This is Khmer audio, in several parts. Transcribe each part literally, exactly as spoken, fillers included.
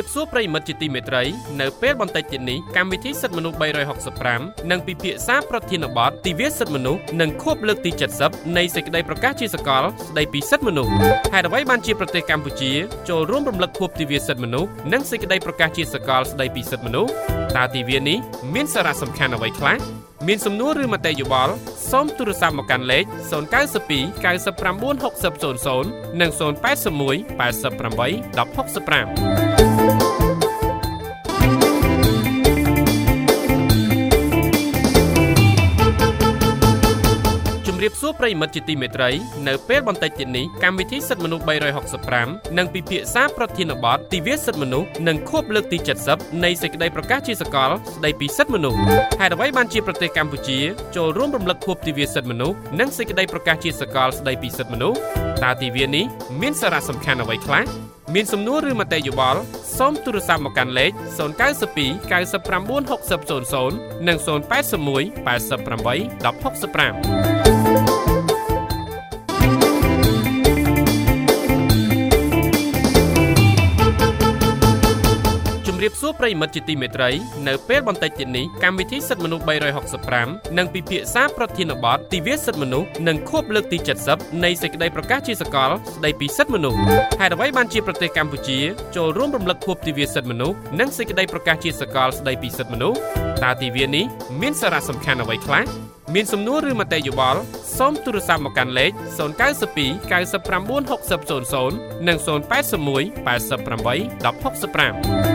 ជំរាបសួរប្រិយមិត្តជាទីមេត្រីនៅពេលបន្តិចទៀតនេះកម្មវិធីសិទ្ធិមនុស្សបីរយហកសិបប្រាំនឹងពិភាក្សាប្រធានបទទិវាសិទ្ធិមនុស្សនឹងខួបលើកទីเจ็ดสิบនៃសេចក្តីប្រកាសជាសកលស្តីពីសិទ្ធិមនុស្សហេតុអ្វីបានជាប្រទេសកម្ពុជាចូលរួមរំលឹកខួបទិវាសិទ្ធិមនុស្សនិងសេចក្តីប្រកាសជាសកលស្តីពីសិទ្ធិមនុស្សតើទិវានេះមានសារៈសំខាន់អ្វីខ្លះមានសំណួរឬមតិយោបល់សូមទូរស័ព្ទមកកាន់លេខศูนย์ เก้า สอง เก้า เก้า หก ศูนย์ ศูนย์ ศูนย์និងศูนย์ แปด หนึ่ง แปด แปด หนึ่ง หก ห้าរៀបសួរប្រិយមិត្តជាទីមេត្រីនៅពេលបន្តិចទៀតនេះកម្មវិធីសិទ្ធិមនុស្សបីរយហកសិបប្រាំនឹងពិភាក្សាប្រធានបទទិវាសិទ្ធិមនុស្សនឹងខួបលើកទីเจ็ดสิบនៃសេចក្តីប្រកាសជាសកលស្តីពីសិទ្ធិមនុស្សហេតុអ្វីបានជាប្រទេសកម្ពុជាចូលរួមរំលឹកខួបទិវាសិទ្ធិមនុស្សនិងសេចក្តីប្រកាសជាសកលស្តីពីសិទ្ធិមនុស្សតើទិវានេះមានសារៈសំខាន់អ្វីខ្លះមានសំណួរឬមតិយោបល់សូមទូរស័ព្ទមកកាន់លេខศูนย์ เก้า สอง เก้า เก้า เก้า หก ศูนย์ ศูนย์និងศูนย์ แปด หนึ่ง แปด แปด หนึ่ง หก ห้าរៀបសួរប្រិយមិត្តជាទីមេត្រីនៅពេលបន្តិចទៀតនេះកម្មវិធីសិទ្ធិមនុស្សបីរយហកសិបប្រាំនឹងពិភាក្សាប្រធានបទទិវាសិទ្ធិមនុស្សនឹងខួបលើកទីเจ็ดสิบនៃសេចក្តីប្រកាសជាសកលស្តីពីសិទ្ធិមនុស្សហេតុអ្វីបានជាប្រទេសកម្ពុជាចូលរួមរំលឹកខួបទិវាសិទ្ធិមនុស្សនិងសេចក្តីប្រកាសជាសកលស្តីពីសិទ្ធិមនុស្សតើទិវានេះមានសារៈសំខាន់អ្វីខ្លះមានសំណួរឬមតិយោបល់សូមទូរស័ព្ទមកកាន់លេខศูนย์ เก้า สอง เก้า เก้า เก้า หก ศูนย์ ศูนย์និងศูนย์ แปด หนึ่ง แปด แปด หนึ่ง หก ห้า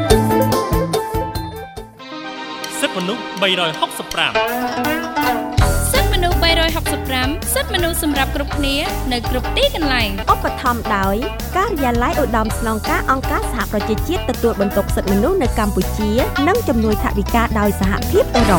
សិទ្ធិមនុស្សបីរយហកសិបប្រាំសិទ្ធិមនុស្សបីរយហកសិបប្រាំសិទ្ធិមនុស្សសម្រាប់គ្រប់គ្នានៅគ្រប់ទីកន្លែងឧបត្ថម្ភដោយការិយាល័យឧត្តមស្នងការអង្គការសហប្រជាជាតិទទួលបន្ទុកសិទ្ធិមនុស្សនៅកម្ពុជានិងជំនួយថវិកាដោយសហភាពអឺរ៉ុប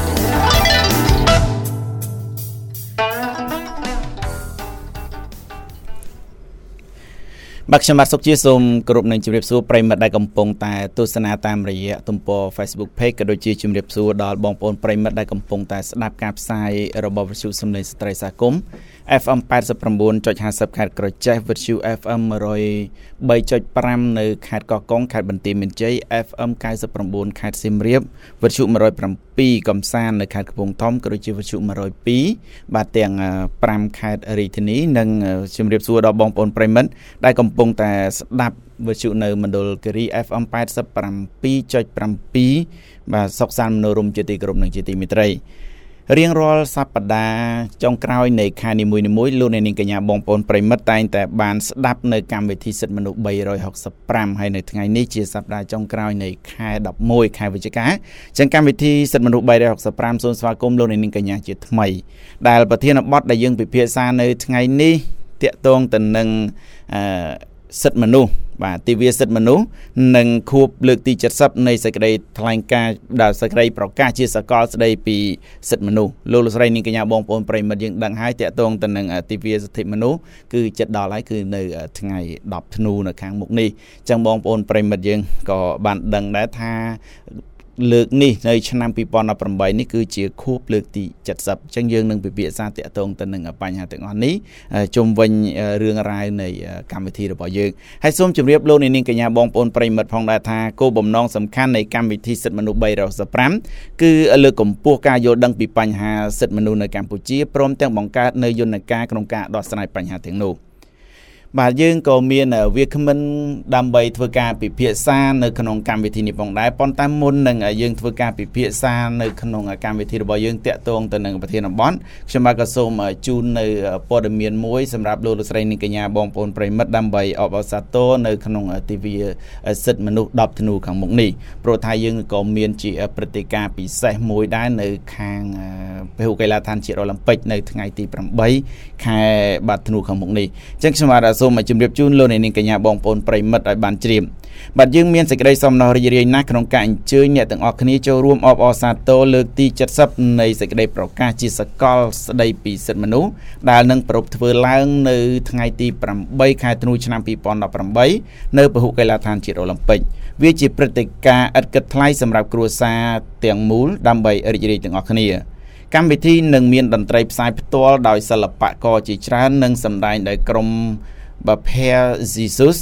បាទខ្ញុំបាទសុកជាសូមគោរពនឹងជម្រាបសួរប្រិយមិត្តដែលកំពុងតែទស្សនាតាមរយៈទំព័រ Facebook Page ក៏ដូចជាជម្រាបសួរដល់បងប្អូនប្រិយមិត្តដែលកំពុងតែស្ដាប់ការផ្សាយរបស់វិទ្យុសំឡេងស្ត្រីសហគមន៍ เอฟ เอ็ม แปดสิบเก้า จุด ห้าสิบ ខេត្តក្រចេះវិទ្យុ เอฟ เอ็ม หนึ่งร้อย จุด ห้า នៅខេត្តកោះកុងខេត្តបន្ទាយមានជ័យ เอฟ เอ็ม เก้าสิบเก้า ខេត្តសៀមរាបវិទ្យុ หนึ่งร้อยเจ็ด កំសាន្តនៅខេត្តកំពង់ធំក៏ដូចជាវិទ្យុ หนึ่งร้อยสอง បាទទាំងห้าខេត្តរាជធានីនិងជម្រាបសួរដល់បងប្អូនប្រិយមិត្តដែលកំពុងតែស្ដាប់វិទ្យុនៅមណ្ឌលគិរី เอฟ เอ็ม แปดสิบเก้า จุด เจ็ด បាទសុខសាន្តមនោរម្យជាទីគោរពនិងជាទីមេត្រីរៀងរាល់សប្តាហ៍ចុងក្រោយនៃខែនីមួយៗលោកអ្នកនាងកញ្ញាបងប្អូនប្រិយមិត្តតែងតែបានស្ដាប់នៅកម្មវិធីសិទ្ធិមនុស្សបីរយហកសិបប្រាំហើយនៅថ្ងៃនេះជាសប្តាហ៍ចុងក្រោយនៃខែដប់មួយខែវិច្ឆិកាចឹងកម្មវិធីសិទ្ធិមនុស្សបីរយហកសិបប្រាំសូមស្វាគមន៍លោកអ្នកនាងកញ្ញាជាថ្មីដែលប្រធានបទដែលយើងពិភាក្សានៅថ្ងៃនេះតាក់ទងទៅនឹងអឺសិទ្ធិមនុស្សបាទទិវាសិទ្ធិមនុស្សនិងខួបលើកទីเจ็ดสิบនៃសេចក្តីថ្លែងការណ៍ដែលសេចក្តីប្រកាសជាសកលស្តីពីសិទ្ធិមនុស្សលោកលោកស្រីនាងកញ្ញាបងប្អូនប្រិយមិត្តយើងដឹងហើយតាក់ទងទៅនឹងទិវាសិទ្ធិមនុស្សគឺចិត្តដល់ហើយគឺនៅថ្ងៃដប់ធ្នូនៅខាងមុខនេះអញ្ចឹងបងប្អូនប្រិយមិត្តយើងក៏បានដឹងដែរថាលើកនេះនៅឆ្នាំពីរពាន់ដប់ប្រាំបីនេះគឺជាខួបលើកទីเจ็ดสิบអញ្ចឹងយើងនឹងពិភាក្សាតាក់ទងទៅនឹងបញ្ហាទាំងអស់នេះជុំវិញរឿងរ៉ាវនៃកម្មវិធីរបស់យើងហើយសូមជម្រាបលោកអ្នកនាងកញ្ញាបងប្អូនប្រិយមិត្តផងដែរថាគោលបំណងសំខាន់នៃកម្មវិធីសិទ្ធិមនុស្សបីរយសិបប្រាំគឺលើកកម្ពស់ការយល់ដឹងពីបញ្ហាសិទ្ធិមនុស្សនៅកម្ពុជាព្រមទាំងបង្កើតនៅយន្តការក្នុងការដោះស្រាយបញ្ហាទាំងនោះបាទយើងក៏មានវាគ្មិនដើម្បីធ្វើការពិភាក្សានៅក្នុងកម្មវិធីនេះផងដែរប៉ុន្តែមុននឹងយើងធ្វើការពិភាក្សានៅក្នុងកម្មវិធីរបស់យើងតាក់ទងទៅនឹងប្រធានបទខ្ញុំបាទក៏សូមជូននៅព័ត៌មានមួយសម្រាប់លោកលោកស្រីនិងកញ្ញាបងប្អូនប្រិយមិត្តដើម្បីអបអរសាទរនៅក្នុងទិវាសិទ្ធិមនុស្សដប់ធ្នូខាងមុខនេះព្រោះថាយើងក៏មានជាព្រឹត្តិការណ៍ពិសេសមួយដែរនៅខាងពហុកីឡដ្ឋានជាតិអូឡ িম্পিক នៅថ្ងៃទីប្រាំបីខែបាទធ្នូខាងមុខនេះអញ្ចឹងខ្ញុំបាទសូមជម្រាបជូនលោកអ្នកនាងកញ្ញាបងប្អូនប្រិយមិត្តឲ្យបានជ្រាបបាទយើងមានសេចក្តីសំណោះរីករាយណាស់ក្នុងការអញ្ជើញអ្នកទាំងអស់គ្នាចូលរួមអបអរសាទរលើកទីเจ็ดสิบនៃសេចក្តីប្រកាសជាសកលស្តីពីសិទ្ធិមនុស្សដែលនឹងប្រារព្ធធ្វើឡើងនៅថ្ងៃទីប្រាំបីខែធ្នូឆ្នាំពីរពាន់ដប់ប្រាំបីនៅពហុកីឡដ្ឋានជាតិអូឡ িম্পিক វាជាព្រឹត្តិការណ៍ឥតគិតថ្លៃសម្រាប់គ្រួសារទាំងមូលដើម្បីរីករាយទាំងអស់គ្នាកម្មវិធីនឹងមានតន្ត្រីផ្សាយផ្ទាល់ដោយសិល្បករជាច្រើននិងសម្ដែងដោយក្រុម Bapea Jesus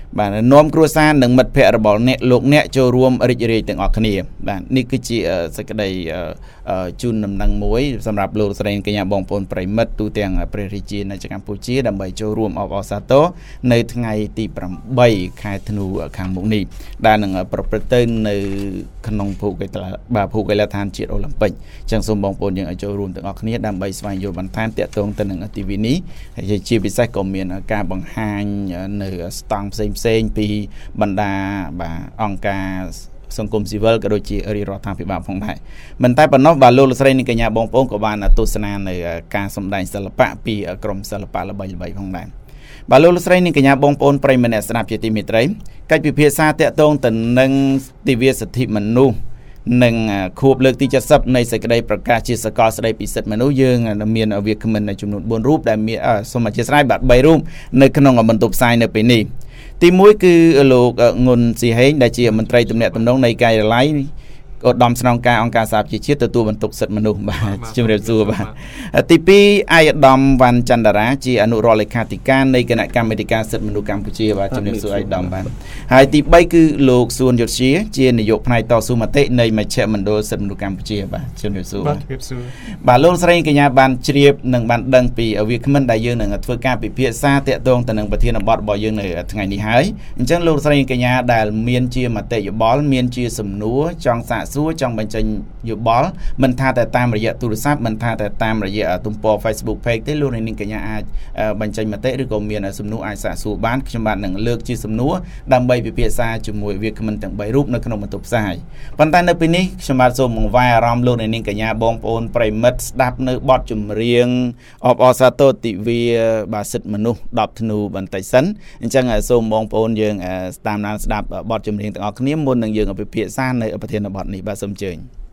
បាទនាំគ្រួសារនិងមិត្តភ័ក្តិរបស់អ្នកលោកអ្នកចូលរួមរីករាយទាំងអស់គ្នាបាទនេះគឺជាសេចក្តីជូនដំណឹងមួយសម្រាប់លោកស្រីកញ្ញាបងប្អូនប្រិមិត្តទូទាំងព្រះរាជាណាចក្រកម្ពុជាដើម្បីចូលរួមអបអរសាទរនៅថ្ងៃទីប្រាំបីខែធ្នូខាងមុខនេះដែលនឹងប្រព្រឹត្តទៅនៅក្នុងភូកីឡាបាទភូកីឡាដ្ឋានជាតិអូឡ িম্প ិកអញ្ចឹងសូមបងប្អូនយើងឲ្យចូលរួមទាំងអស់គ្នាដើម្បីស្វែងយល់បន្ថែមទាក់ទងទៅនឹងទីវីនេះហើយជាពិសេសក៏មានការបង្ហាញនៅស្តង់ផ្សេងផ្សេងពីបណ្ដាបាទអង្គការសង្គមស៊ីវិលក៏ដូចជារាជរដ្ឋាភិបាលផងដែរមិនតែប៉ុណ្ណោះបាទលោកលោកស្រីនិងកញ្ញាបងប្អូនក៏បានទស្សនានៅការសម្ដែងសិល្បៈពីក្រុមសិល្បៈល្បីៗផងដែរបាទលោកលោកស្រីនិងកញ្ញាបងប្អូនប្រិយមិត្តអ្នកស្ដាប់ជាទីមេត្រីកិច្ចពិភាក្សាតាក់ទងទៅនឹងទិវាសិទ្ធិមនុស្សនិងខួបលើកទីเจ็ดสิบនៃសេចក្តីប្រកាសជាសកលស្តីពីសិទ្ធិមនុស្សយើងមានវាគ្មិនចំនួនbốnរូបដែលមានសូមអធិស្ឋានបាទបីរូបនៅក្នុងបន្ទប់ផ្សាយនៅពេលនេះទីមួយគឺលោកងុនស៊ីហេងដែលជាមន្ត្រីទំនាក់ទំនងនៃការិយាល័យឧត្តមស្នងការអង្គការសហប្រជាជាតិទទួលបន្ទុកសិទ្ធិមនុស្សបាទជំរាបសួរបាទទីពីរឯកឧត្តមវ៉ាន់ចន្ទរាជាអនុរដ្ឋលេខាធិការនៃគណៈកម្មាធិការសិទ្ធិមនុស្សកម្ពុជាបាទជំរាបសួរឯកឧត្តមបាទហើយទីបីគឺលោកសួនយុទ្ធជាជានាយកផ្នែកតស៊ូមតិនៃមជ្ឈមណ្ឌលសិទ្ធិមនុស្សកម្ពុជាបាទជំរាបសួរបាទជំរាបសួរបាទលោកស្រីកញ្ញាបានជ្រាបនិងបានដឹងពីវាគ្មិនដែលយើងនឹងធ្វើការពិភាក្សាតាក់ទងទៅនឹងប្រធានបទរបស់យើងនៅថ្ងៃនេះហើយអញ្ចឹងលោកស្រីកញ្ញាដែលមានជាមតិយោបល់មានជាសំណួរចង់សាកសួរចង់បញ្ចេញយោបល់មិនថាតែតាមរយៈទូរស័ព្ទមិនថាតែតាមរយៈទំព័រ Facebook Page ទេលោកនាងកញ្ញាអាចបញ្ចេញមតិឬក៏មានសំណួរអាចសាកសួរបានខ្ញុំបាទនឹងលើកជាសំណួរដើម្បីពិភាក្សាជាមួយវាគ្មិនទាំងបីរូបនៅក្នុងបន្ទប់ផ្សាយប៉ុន្តែនៅពេលនេះខ្ញុំបាទសូមបង្វែរអារម្មណ៍លោកនាងកញ្ញាបងប្អូនប្រិមិត្តស្ដាប់នៅបទចម្រៀងអបអរសាទរទិវាបាទសិទ្ធិមនុស្សដប់ធ្នូបន្តិចសិនអញ្ចឹងសូមបងប្អូនយើងតាមដានស្ដាប់បទចម្រៀងទាំងអស់គ្នាមុននឹងយើងពិភាក្សានៅប្រធានបទនេះបាទសូមអញ្ជើញ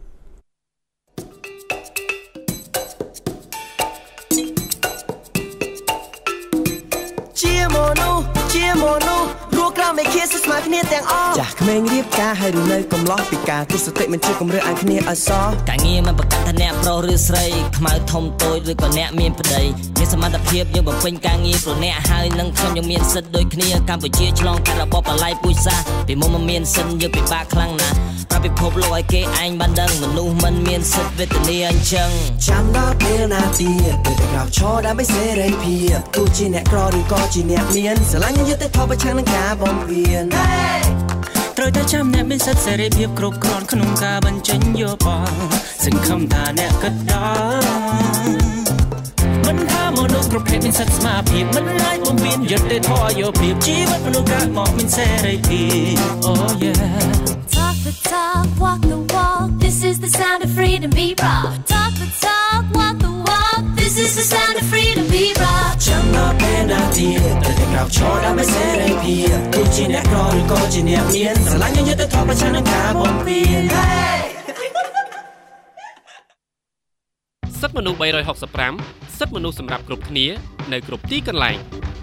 ជាម៉ូនូជាម៉ូនូរੂក្រៅមិនខៀសស្មើគ្នាទាំងអស់ចាស់ក្មេងរៀបការហើយឬនៅកំឡោះពីការទស្សនៈមិនជាគម្រើអានគ្នាឲ្យសការងារមិនប្រកាសថាអ្នកប្រុសឬស្រីខ្មៅធំតូចឬក៏អ្នកមានប្តីមានសមត្ថភាពយើងបំពេញការងារព្រោះអ្នកហើយនឹងខ្ញុំយើងមានសិទ្ធិដូចគ្នាកម្ពុជាឆ្លងកាត់របបបល័យពូជសាសន៍ពីមុំមិនមានសិទ្ធិយើងពិបាកខ្លាំងណាស់ប្រាប់ពិភពលោកឲ្យគេឯងបានដឹងមនុស្សមិនមានសិទ្ធិវេទនាអញ្ចឹងចាំដល់ពេលណាទៀតពេលក្រោយឈរដើម្បីសេរីភាពទោះជាអ្នកក្រឬក៏ជាអ្នកមានស្រឡាញ់យើងទៅថយប្រឆាំងនឹងការបំពានត្រូវតែចាំអ្នកមានសិទ្ធិសេរីភាពគ្រប់គ្រាន់ក្នុងការបញ្ចេញយោបល់សង្ឃឹមថាអ្នកគិតដល់មិនថាមនុស្សគ្រប់ភេទមានសិទ្ធិស្មើភាពមិនឡាយបំពេញយុត្តិធម៌យោភាពជីវិតមនុស្សកើតមកមានសេរីភាព Oh yeah Talk the talk walk the walk This is the sound of freedom be rock Talk the talk walk the walk This is the sound of freedom be rock ចាំដល់ពេលណាទៀតតែក្រោយឈរដើម្បីសេរីភាពទោះជាអ្នកក្រឬក៏ជាអ្នកមានស្រឡាញ់យុត្តិធម៌ប្រឆាំងនឹងការបំពានសិទ្ធិមនុស្សបីរយហកសិបប្រាំសិទ្ធិមនុស្សសម្រាប់គ្រប់គ្នានៅគ្រប់ទីកន្លែង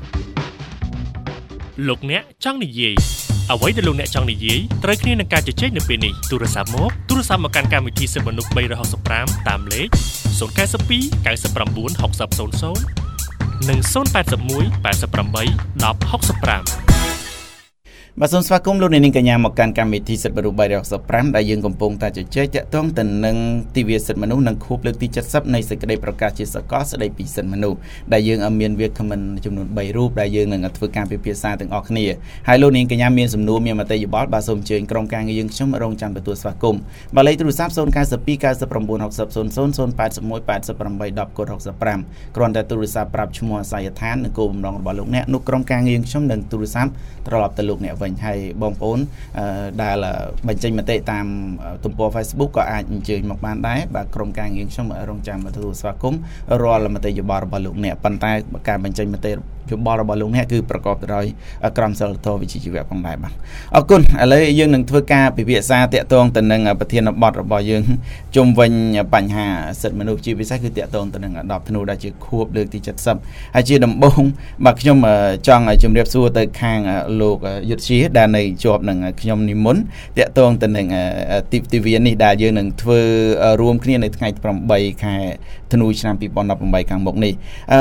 លោកអ្នកចង់និយាយអ្វីដែលលោកអ្នកចង់និយាយត្រូវគ្នានឹងការជជែកនៅពេលនេះទូរស័ព្ទមកទូរស័ព្ទមកកាន់កម្មវិធីសិទ្ធិមនុស្សបីរយហកសិបប្រាំតាមលេខศูนย์ เก้า สอง เก้า เก้า หก ศูนย์ ศูนย์ ศูนย์និងศูนย์ แปด หนึ่ง แปด แปด แปด หนึ่ง หก ប្រាំបាទសូមស្វាគមន៍លោកនាងកញ្ញាមកកាន់កម្មវិធីសិទ្ធិមនុស្សបីរយហកសិបប្រាំដែលយើងកំពុងតែជជែកតាក់ទងទៅនឹងទិវាសិទ្ធិមនុស្សនិងខួបលើកទីเจ็ดสิบនៃសេចក្តីប្រកាសជាសកលស្តីពីសិទ្ធិមនុស្សដែលយើងមានវាគ្មិនចំនួនបីរូបដែលយើងនឹងធ្វើការពិភាក្សាទាំងអស់គ្នាហើយលោកនាងកញ្ញាមានសំណួរមានមតិយោបល់បាទសូមអញ្ជើញក្រុមការងារយើងខ្ញុំរងចាំទទួលស្វាគមន៍បាទលេខទូរស័ព្ទศูนย์ เก้า สอง เก้า เก้า หก ศูนย์ ศูนย์ ศูนย์ ศูนย์ แปด หนึ่ง แปด แปด แปด หนึ่ง หก ប្រាំគ្រាន់តែទូរស័ព្ទប្រាប់ឈ្មោះអាសយដ្ឋាននិងគោលបំណងរបស់លោកអ្នកនោះក្រុមការងារយើងខ្ញុំនឹងទូរស័ព្ទត្រឡប់ទៅលោកអ្នកវិញហើយបងប្អូនដែលបញ្ចេញមតិតាមទំព័រ Facebook ក៏អាចអញ្ជើញមកបានដែរបាទក្រុមការងារខ្ញុំរងចាំទទួលស្វាគមន៍រាល់មតិយោបល់របស់លោកអ្នកប៉ុន្តែការបញ្ចេញមតិយោបល់របស់លោកអ្នកគឺប្រកបទៅដោយក្រមសីលធម៌វិជ្ជាជីវៈផងដែរបាទអរគុណឥឡូវយើងនឹងធ្វើការពិភាក្សាតាក់ទងទៅនឹងប្រធានបទរបស់យើងជុំវិញបញ្ហាសិទ្ធិមនុស្សជាពិសេសគឺតាក់ទងទៅនឹងដប់ធ្នូដែលជាខួបលើកទីเจ็ดสิบហើយជាដំបូងបាទខ្ញុំចង់ជម្រាបសួរទៅខាងលោកយុទ្ធជាដែលនៅជាប់នឹងខ្ញុំនិមន្តតាក់ទងទៅនឹងទិវានេះដែលយើងនឹងធ្វើរួមគ្នានៅថ្ងៃទីប្រាំបីខែធ្នូឆ្នាំពីរពាន់ដប់ប្រាំបីខាងមុខនេះ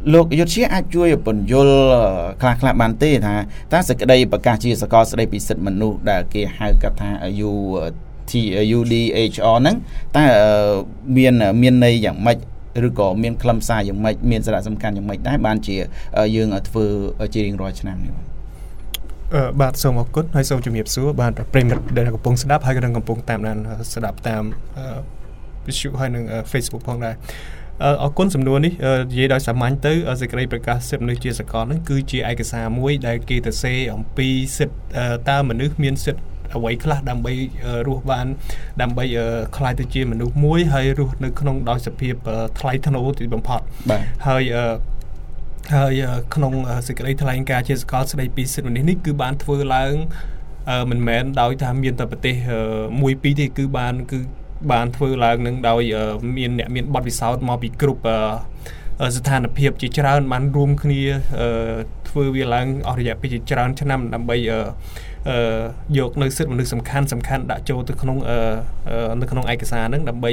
លោកយុទ្ធជាអាចជួយបញ្យល់ខ្លះខ្លះបានទេថាតើសេចក្តីប្រកាសជាសកលស្តីពីសិទ្ធិមនុស្សដែលគេហៅកាត់ថា U D H R ហ្នឹងតើមានមានន័យយ៉ាងម៉េចឬក៏មានខ្លឹមសារយ៉ាងម៉េចមានសារៈសំខាន់យ៉ាងម៉េចដែរបានជាយើងធ្វើជារៀងរាល់ឆ្នាំនេះអឺបាទសូមអរគុណហើយសូមជំរាបសួរបាទប្រិយមិត្តដែលកំពុងស្ដាប់ហើយក៏កំពុងតាមដានស្ដាប់តាមវិទ្យុហើយនឹង Facebook ផងដែរអរគុណសំណួរនេះនិយាយដោយសាមញ្ញទៅសេចក្តីប្រកាសសិទ្ធិមនុស្សជាសកលហ្នឹងគឺជាឯកសារមួយដែលគេទៅសេអំពីសិទ្ធិតើមនុស្សមានសិទ្ធិអ្វីខ្លះដើម្បីរស់បានដើម្បីខ្លាយទៅជាមនុស្សមួយហើយរស់នៅក្នុងដោយសភាពថ្លៃថ្នូរទីបំផុតហើយហើយក្នុងសេចក្តីថ្លែងការណ៍ជាសកលស្តីពីសិទ្ធិមនុស្សនេះគឺបានធ្វើឡើងមិនមែនដោយថាមានតែប្រទេសមួយពីរទេគឺបានគឺបានធ្វើឡើងនឹងដោយមានអ្នកមានបទពិសោធន៍មកពីគ្រប់ស្ថានភាពជាច្រើនបានរួមគ្នាធ្វើវាឡើងអស់រយៈពេលជាច្រើនឆ្នាំដើម្បីយកនៅសិទ្ធិមនុស្សសំខាន់សំខាន់ដាក់ចូលទៅក្នុងនៅក្នុងឯកសារហ្នឹងដើម្បី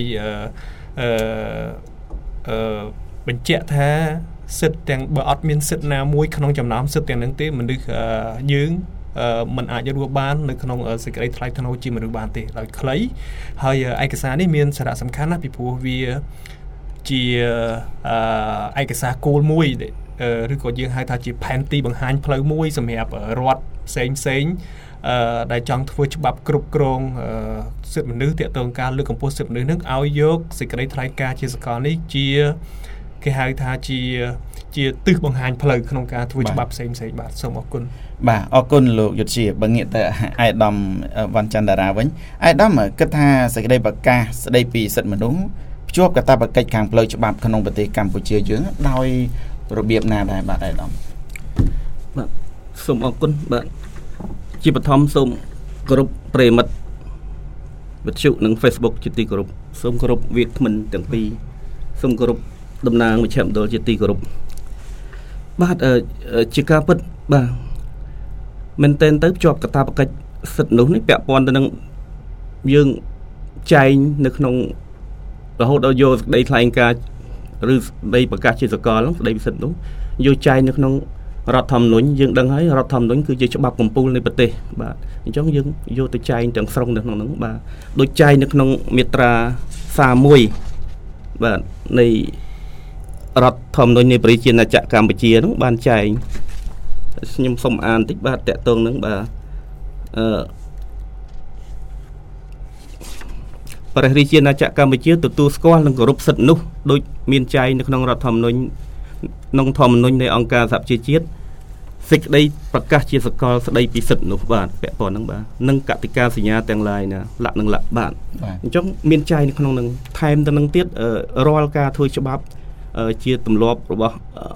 បញ្ជាក់ថាសិទ្ធិទាំងបើអត់មានសិទ្ធិណាមួយក្នុងចំណោមសិទ្ធិទាំងហ្នឹងទេមនុស្សយើងมันអាចរស់បាននៅក្នុងសេចក្តីថ្លៃថ្នូរជាមនុស្សបានទេដោយខ្លីហើយឯកសារនេះមានសារៈសំខាន់ណាស់ពីព្រោះវាជាឯកសារគោលមួយឬក៏យើងហៅថាជាផែនទីបង្ហាញផ្លូវមួយសម្រាប់រដ្ឋផ្សេងផ្សេងដែលចង់ធ្វើច្បាប់គ្រប់គ្រងសិទ្ធិមនុស្សទាក់ទងការលើកកម្ពស់សិទ្ធិមនុស្សនឹងឲ្យយកសេចក្តីថ្លែងការណ៍ជាសកលនេះជាគេហៅថាជាជាទិសបង្ហាញផ្លូវក្នុងការធ្វើច្បាប់ផ្សេងផ្សេងបាទសូមអរគុណបាទអរគុណលោកយុទ្ធជាបើងាកទៅអាយដាមវ៉ាន់ច័ន្ទតារាវិញអាយដាមគិតថាសេចក្តីប្រកាសស្តីពីសិទ្ធិមនុស្សភ្ជាប់កាតព្វកិច្ចខាងផ្លូវច្បាប់ក្នុងប្រទេសកម្ពុជាយើងដោយរបៀបណាដែរបាទអាយដាមបាទសូមអរគុណបាទជាបឋមសូមគោរពប្រិយមិត្តវិទ្យុនិង Facebook ជាទីគោរពសូមគោរពវាគ្មិនទាំងពីរសូមគោរពតំណាងមជ្ឈមណ្ឌលជាទីគោរពបាទជាការពិតបាទមែនទែនទៅភ្ជាប់កាតព្វកិច្ចសិទ្ធិមនុស្សនេះពាក់ព័ន្ធទៅនឹងយើងចែងនៅក្នុងរហូតដល់យកសេចក្តីថ្លែងការណ៍ឬសេចក្តីប្រកាសជាសកលស្តីពីសិទ្ធិមនុស្សយកចែងនៅក្នុងរដ្ឋធម្មនុញ្ញយើងដឹងហើយរដ្ឋធម្មនុញ្ញគឺជាច្បាប់កំពូលនៃប្រទេសបាទអញ្ចឹងយើងយកទៅចែងទាំងស្រុងនៅក្នុងហ្នឹងបាទដូចចែងនៅក្នុងមាត្រាសាមមួយបាទនៃរដ្ឋធម្មនុញ្ញនៃប្រជាជាតិណាចក្រកម្ពុជាហ្នឹងបានចែងខ្ញុំសូមអានតិចបាទតកតងហ្នឹងបាទអឺព្រះរាជាណាចក្រកម្ពុជាទទួលស្គាល់និងគោរពសិទ្ធិមនុស្សដោយមានចែងនៅក្នុងរដ្ឋធម្មនុញ្ញក្នុងធម្មនុញ្ញនៃអង្គការសហប្រជាជាតិសេចក្តីប្រកាសជាសកលស្តីពីសិទ្ធិមនុស្សបាទពាក់ព័ន្ធហ្នឹងបាទនិងកតិកាសញ្ញាទាំងឡាយណាលក្ខនឹងលក្ខបាទអញ្ចឹងមានចែងនៅក្នុងហ្នឹងថែមទៅនឹងទៀតរាល់ការធ្វើច្បាប់ជាទម្លាប់របស់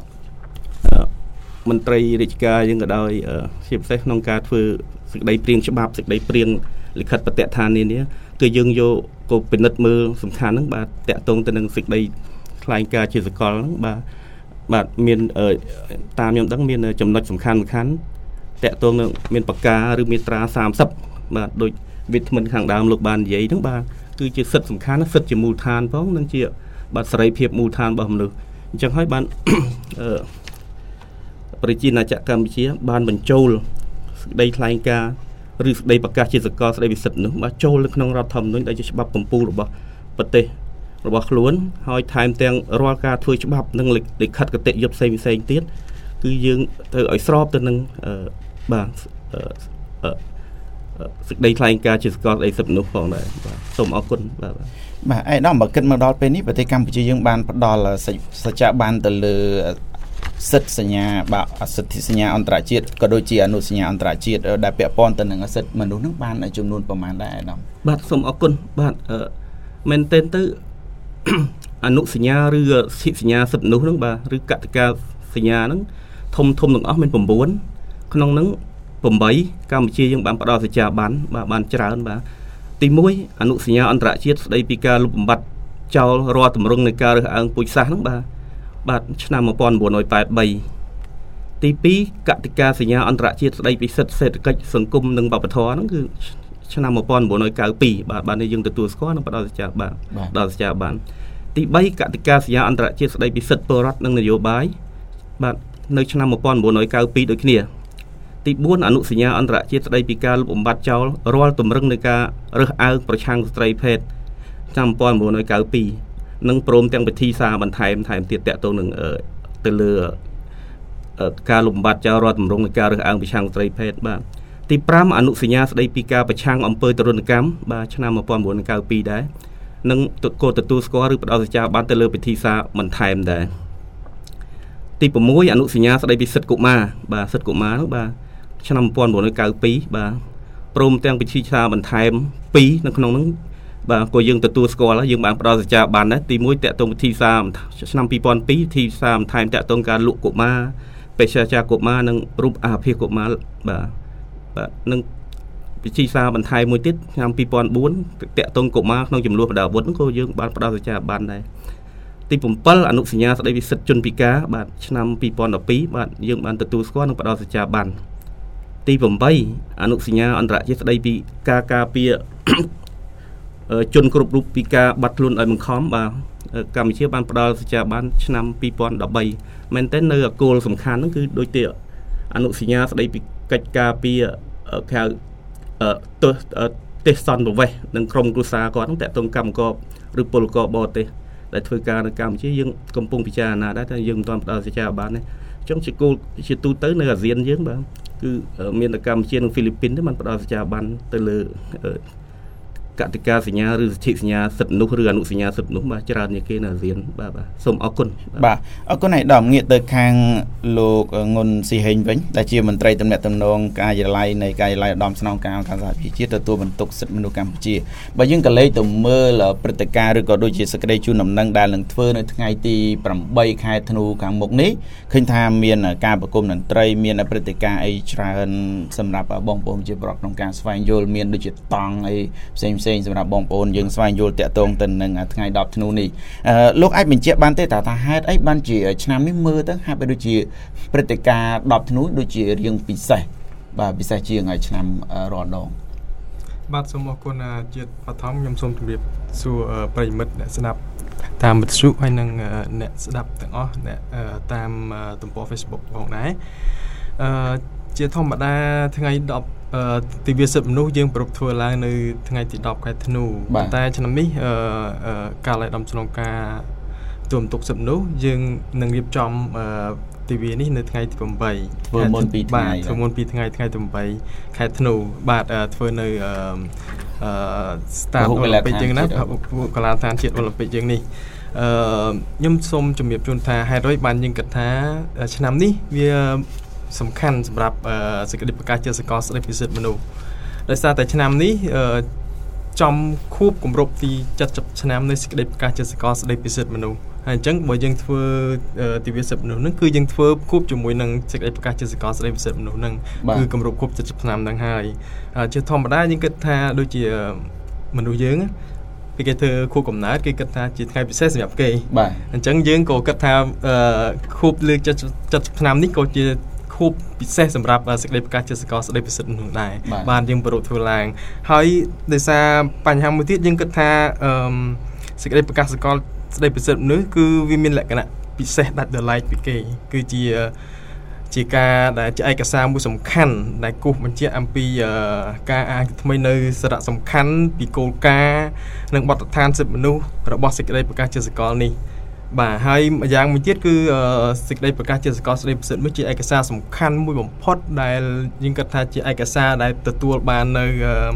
មន្ត្រីរាជការយើងក៏ដោយជាពិសេសក្នុងការធ្វើសេចក្តីព្រៀងច្បាប់សេចក្តីព្រៀងលិខិតបទដ្ឋាននេះគឺយើងយកក៏ពិនិត្យមើលសំខាន់ហ្នឹងបាទតាក់ទងទៅនឹងសេចក្តីថ្លែងការណ៍ជាសកលហ្នឹងបាទបាទមានតាមខ្ញុំដឹងមានចំណុចសំខាន់សំខាន់តាក់ទងនឹងមានបកាឬមាត្រាសាមសិបបាទដូចវិទ្យាមិនខាងដើមលោកបាននិយាយហ្នឹងបាទគឺជាសិទ្ធិសំខាន់សិទ្ធិជាមូលដ្ឋានផងនិងជាបាទសេរីភាពមូលដ្ឋានរបស់មនុស្សអញ្ចឹងហើយបានអឺប្រជាណាចក្រកម្ពុជាបានបញ្ចូលសេចក្តីថ្លែងការណ៍ឬសេចក្តីប្រកាសជាសកលស្តីពីសិទ្ធិមនុស្សបាទចូលនៅក្នុងរដ្ឋធម្មនុញ្ញដែលជាច្បាប់កំពូលរបស់ប្រទេសរបស់ខ្លួនហើយថែមទាំងរាល់ការធ្វើច្បាប់និងលិខិតគតិយុត្តផ្សេងផ្សេងទៀតគឺយើងត្រូវឲ្យស្របទៅនឹងបាទសេចក្តីថ្លែងការណ៍ជាសកលស្តីសិទ្ធិមនុស្សផងដែរបាទសូមអរគុណបាទបាទឯកឧត្តមបើគិតមកដល់ពេលនេះប្រទេសកម្ពុជាយើងបានផ្ដល់សច្ចៈបានទៅលើសិទ្ធិសញ្ញាបាទសិទ្ធិសញ្ញាអន្តរជាតិក៏ដូចជាអនុសញ្ញាអន្តរជាតិដែលពាក់ព័ន្ធទៅនឹងសិទ្ធិមនុស្សនឹងបានចំនួនប្រមាណដែរឯកឧត្តមបាទសូមអរគុណបាទមែនទែនទៅអនុសញ្ញាឬសិទ្ធិសញ្ញាសិទ្ធិមនុស្សហ្នឹងបាទឬកតិកាសញ្ញាហ្នឹងធំធំទាំងអស់មាន៩ក្នុងហ្នឹង8កម្ពុជាយើងបានផ្ដល់សច្ចាប័នបាទបានច្រើនបាទទីមួយអនុសញ្ញាអន្តរជាតិស្ដីពីការលុបបំបាត់ចោលរាល់ទម្រង់នៃការរើសអើងពូជសាសន៍ហ្នឹងបាទបាទឆ្នាំmột nghìn chín trăm tám mươi baទីពីរកតិកាសញ្ញាអន្តរជាតិស្ដីពីសិទ្ធិសេដ្ឋកិច្ចសង្គមនិងវប្បធម៌ហ្នឹងគឺឆ្នាំmột nghìn chín trăm chín mươi haiបាទបានយើងទទួលស្គាល់និងផ្ដល់សច្ចាប័នដល់សច្ចាប័នទីបីកតិកាសញ្ញាអន្តរជាតិស្ដីពីសិទ្ធិពលរដ្ឋនិងនយោបាយបាទនៅឆ្នាំmột nghìn chín trăm chín mươi haiដូចគ្នាទីbốnអនុសញ្ញាអន្តរជាតិស្តីពីការលុបបំបាត់ចោលរាល់ទម្រឹងនៃការរើសអើងប្រឆាំងស្ត្រីភេទឆ្នាំmột nghìn chín trăm chín mươi haiនិងព្រមទាំងពិធីសារបន្ថែមថែមទៀតតាក់ទងនឹងទៅលើការលុបបំបាត់ចោលរាល់ទម្រង់នៃការរើសអើងប្រឆាំងស្ត្រីភេទបាទទីfiveអនុសញ្ញាស្តីពីការប្រឆាំងអំពើទរណកម្មបាទឆ្នាំmột nghìn chín trăm chín mươi haiដែរនិងក៏ទទួលស្គាល់ឬផ្ដល់សេចក្ដីបានទៅលើពិធីសារបន្ថែមដែរទីsixអនុសញ្ញាស្តីពីសិទ្ធិកុមារបាទសិទ្ធិកុមារនោះបាទឆ្នាំmột nghìn chín trăm chín mươi haiបាទព្រមទាំងពិធីសារបន្ថែមtwoនៅក្នុងនោះបាទក៏យើងទទួលស្គាល់យើងបានផ្ដល់សេចក្ដីបានដែរទីoneតាក់ទងពិធីសារឆ្នាំtwo thousand twoពិធីសារបន្ថែមតាក់ទងការលក់កុមារបេសកកុមារនិងរូបអាភិកុមារបាទបាទនិងពិធីសារបន្ថែមមួយទៀតឆ្នាំtwo thousand fourតាក់ទងកុមារក្នុងចំនួនបដាវុធនោះក៏យើងបានផ្ដល់សេចក្ដីបានដែរទីsevenអនុសញ្ញាស្តីពីសិទ្ធិជនពិការបាទឆ្នាំtwo thousand twelveបាទយើងបានទទួលស្គាល់និងផ្ដល់សេចក្ដីបានទីeightអនុសញ្ញាអន្តរជាតិស្តីពីការការពារជនគ្រប់រូបពីការបាត់ខ្លួនឲ្យបង្ខំបាទកម្ពុជាបានផ្ដល់សេចក្ដីបានឆ្នាំtwo thousand thirteenមែនតើនៅគោលសំខាន់ហ្នឹងគឺដូចជាអនុសញ្ញាស្តីពីកិច្ចការពារខៅទស្សទេសសន្តិវេសនិងក្រុមគ្រួសារគាត់ហ្នឹងតាក់ទងកម្មករឬពលករបរទេសដែលធ្វើការនៅកម្ពុជាយើងកំពុងពិចារណាដែរតែយើងមិនទាន់ផ្ដល់សេចក្ដីបានទេអញ្ចឹងជាគោលជាទូទៅនៅអាស៊ានយើងបាទគឺមានតែកម្ពុជានិងហ្វីលីពីនទេបានផ្ដល់សេចក្ដីបានទៅលើកតិកាសញ្ញាឬសិទ្ធិសញ្ញាសិទ្ធិមនុស្សឬអនុសញ្ញាសិទ្ធិមនុស្សបាទច្រើនជាងគេនៅអាស៊ានបាទបាទសូមអរគុណបាទអរគុណឯកឧត្តមងាកទៅខាងលោកងុនស៊ីហេងវិញដែលជាមន្ត្រីទំនាក់ទំនងការិយាល័យនៃការិយាល័យឧត្តមស្នងការអង្គការសហប្រជាជាតិទទួលបន្ទុកសិទ្ធិមនុស្សកម្ពុជាបើយើងក៏លេខទៅមើលព្រឹត្តិការណ៍ឬក៏ដូចជាសេចក្តីជូនដំណឹងដែលនឹងធ្វើនៅថ្ងៃទីeightខែធ្នូខាងមុខនេះឃើញថាមានការប្រគំតន្ត្រីមានព្រឹត្តិការណ៍អីច្រើនសម្រាប់បងប្អូនជាប្រកក្នុងការស្វែងយល់មានដូចជាតង់អីផ្សេងផ្សេងសម្រាប់បងប្អូនយើងស្វែងយល់តាក់ទងទៅនឹងថ្ងៃtenធ្នូនេះលោកអាចបញ្ជាក់បានទេតើថាហេតុអីបានជាឆ្នាំនេះមើលទៅហាក់បីដូចជាព្រឹត្តិការណ៍tenធ្នូដូចជារៀងពិសេសបាទពិសេសជាងឲ្យឆ្នាំរាល់ដងបាទសូមអរគុណជាបឋមខ្ញុំសូមជម្រាបសួរប្រិយមិត្តអ្នកស្ដាប់តាមវិទ្យុហើយនិងអ្នកស្ដាប់ទាំងអស់អ្នកតាមទំព័រ Facebook ផងដែរអឺជាធម្មតាថ្ងៃtenទិវាសិទ្ធិមនុស្សយើងប្រពធ្វើឡើងនៅថ្ងៃទីtenខែធ្នូប៉ុន្តែឆ្នាំនេះអឺកាលឲ្យដំស្នងការទូមទុកសិទ្ធិមនុស្សយើងនឹងរៀបចំទិវានេះនៅថ្ងៃទីeight ធ្វើមុនពីថ្ងៃធ្វើមុនពីថ្ងៃថ្ងៃទីeightខែធ្នូបាទធ្វើនៅអឺអឺ Start Olympic យើងណាកីឡាដ្ឋានជាតិ Olympic យើងនេះអឺខ្ញុំសូមជំរាបជូនថាហេតុអីបានយើងគិតថាឆ្នាំនេះវាសំខាន់សម្រាប់សេចក្តីប្រកាសជាសកលស្តីពីសិទ្ធិមនុស្សដោយសារតែឆ្នាំនេះចំខួបគម្រប់ទីseventyឆ្នាំនៃសេចក្តីប្រកាសជាសកលស្តីពីសិទ្ធិមនុស្សហើយអញ្ចឹងបើយើងធ្វើទិវាសិទ្ធិមនុស្សហ្នឹងគឺយើងធ្វើខួបជាមួយនឹងសេចក្តីប្រកាសជាសកលស្តីពីសិទ្ធិមនុស្សហ្នឹងគឺគម្រប់ខួបseventyឆ្នាំហ្នឹងហើយជាធម្មតាយើងគិតថាដូចជាមនុស្សយើងពេលគេធ្វើខួបកំណើតគេគិតថាជាថ្ងៃពិសេសសម្រាប់គេបាទអញ្ចឹងយើងក៏គិតថាខួបលើកseventyឆ្នាំនេះក៏ជាខួបពិសេសសម្រាប់សេចក្តីប្រកាសជាសកលស្តីពីសិទ្ធិមនុស្សដែរបានយើងប្រពធ្វើឡើងហើយដោយសារបញ្ហាមួយទៀតយើងគិតថាអឺសេចក្តីប្រកាសសកលស្តីពីសិទ្ធិមនុស្សគឺវាមានលក្ខណៈពិសេសដាច់ដោយឡែកពីគេគឺជាជាការដែលជាឯកសារមួយសំខាន់ដែលគូសបញ្ជាក់អំពីការអានថ្មីនៅសារៈសំខាន់ពីគោលការណ៍និងបទដ្ឋានសិទ្ធិមនុស្សរបស់សេចក្តីប្រកាសជាសកលនេះបាទហើយម្យ៉ាងមួយទៀតគឺសេចក្តីប្រកាសជាសកលស្តីពីសិទ្ធិមនុស្សជាឯកសារសំខាន់មួយបំផុតដែលយើងគិតថាជាឯកសារដែលទទួលបាននៅ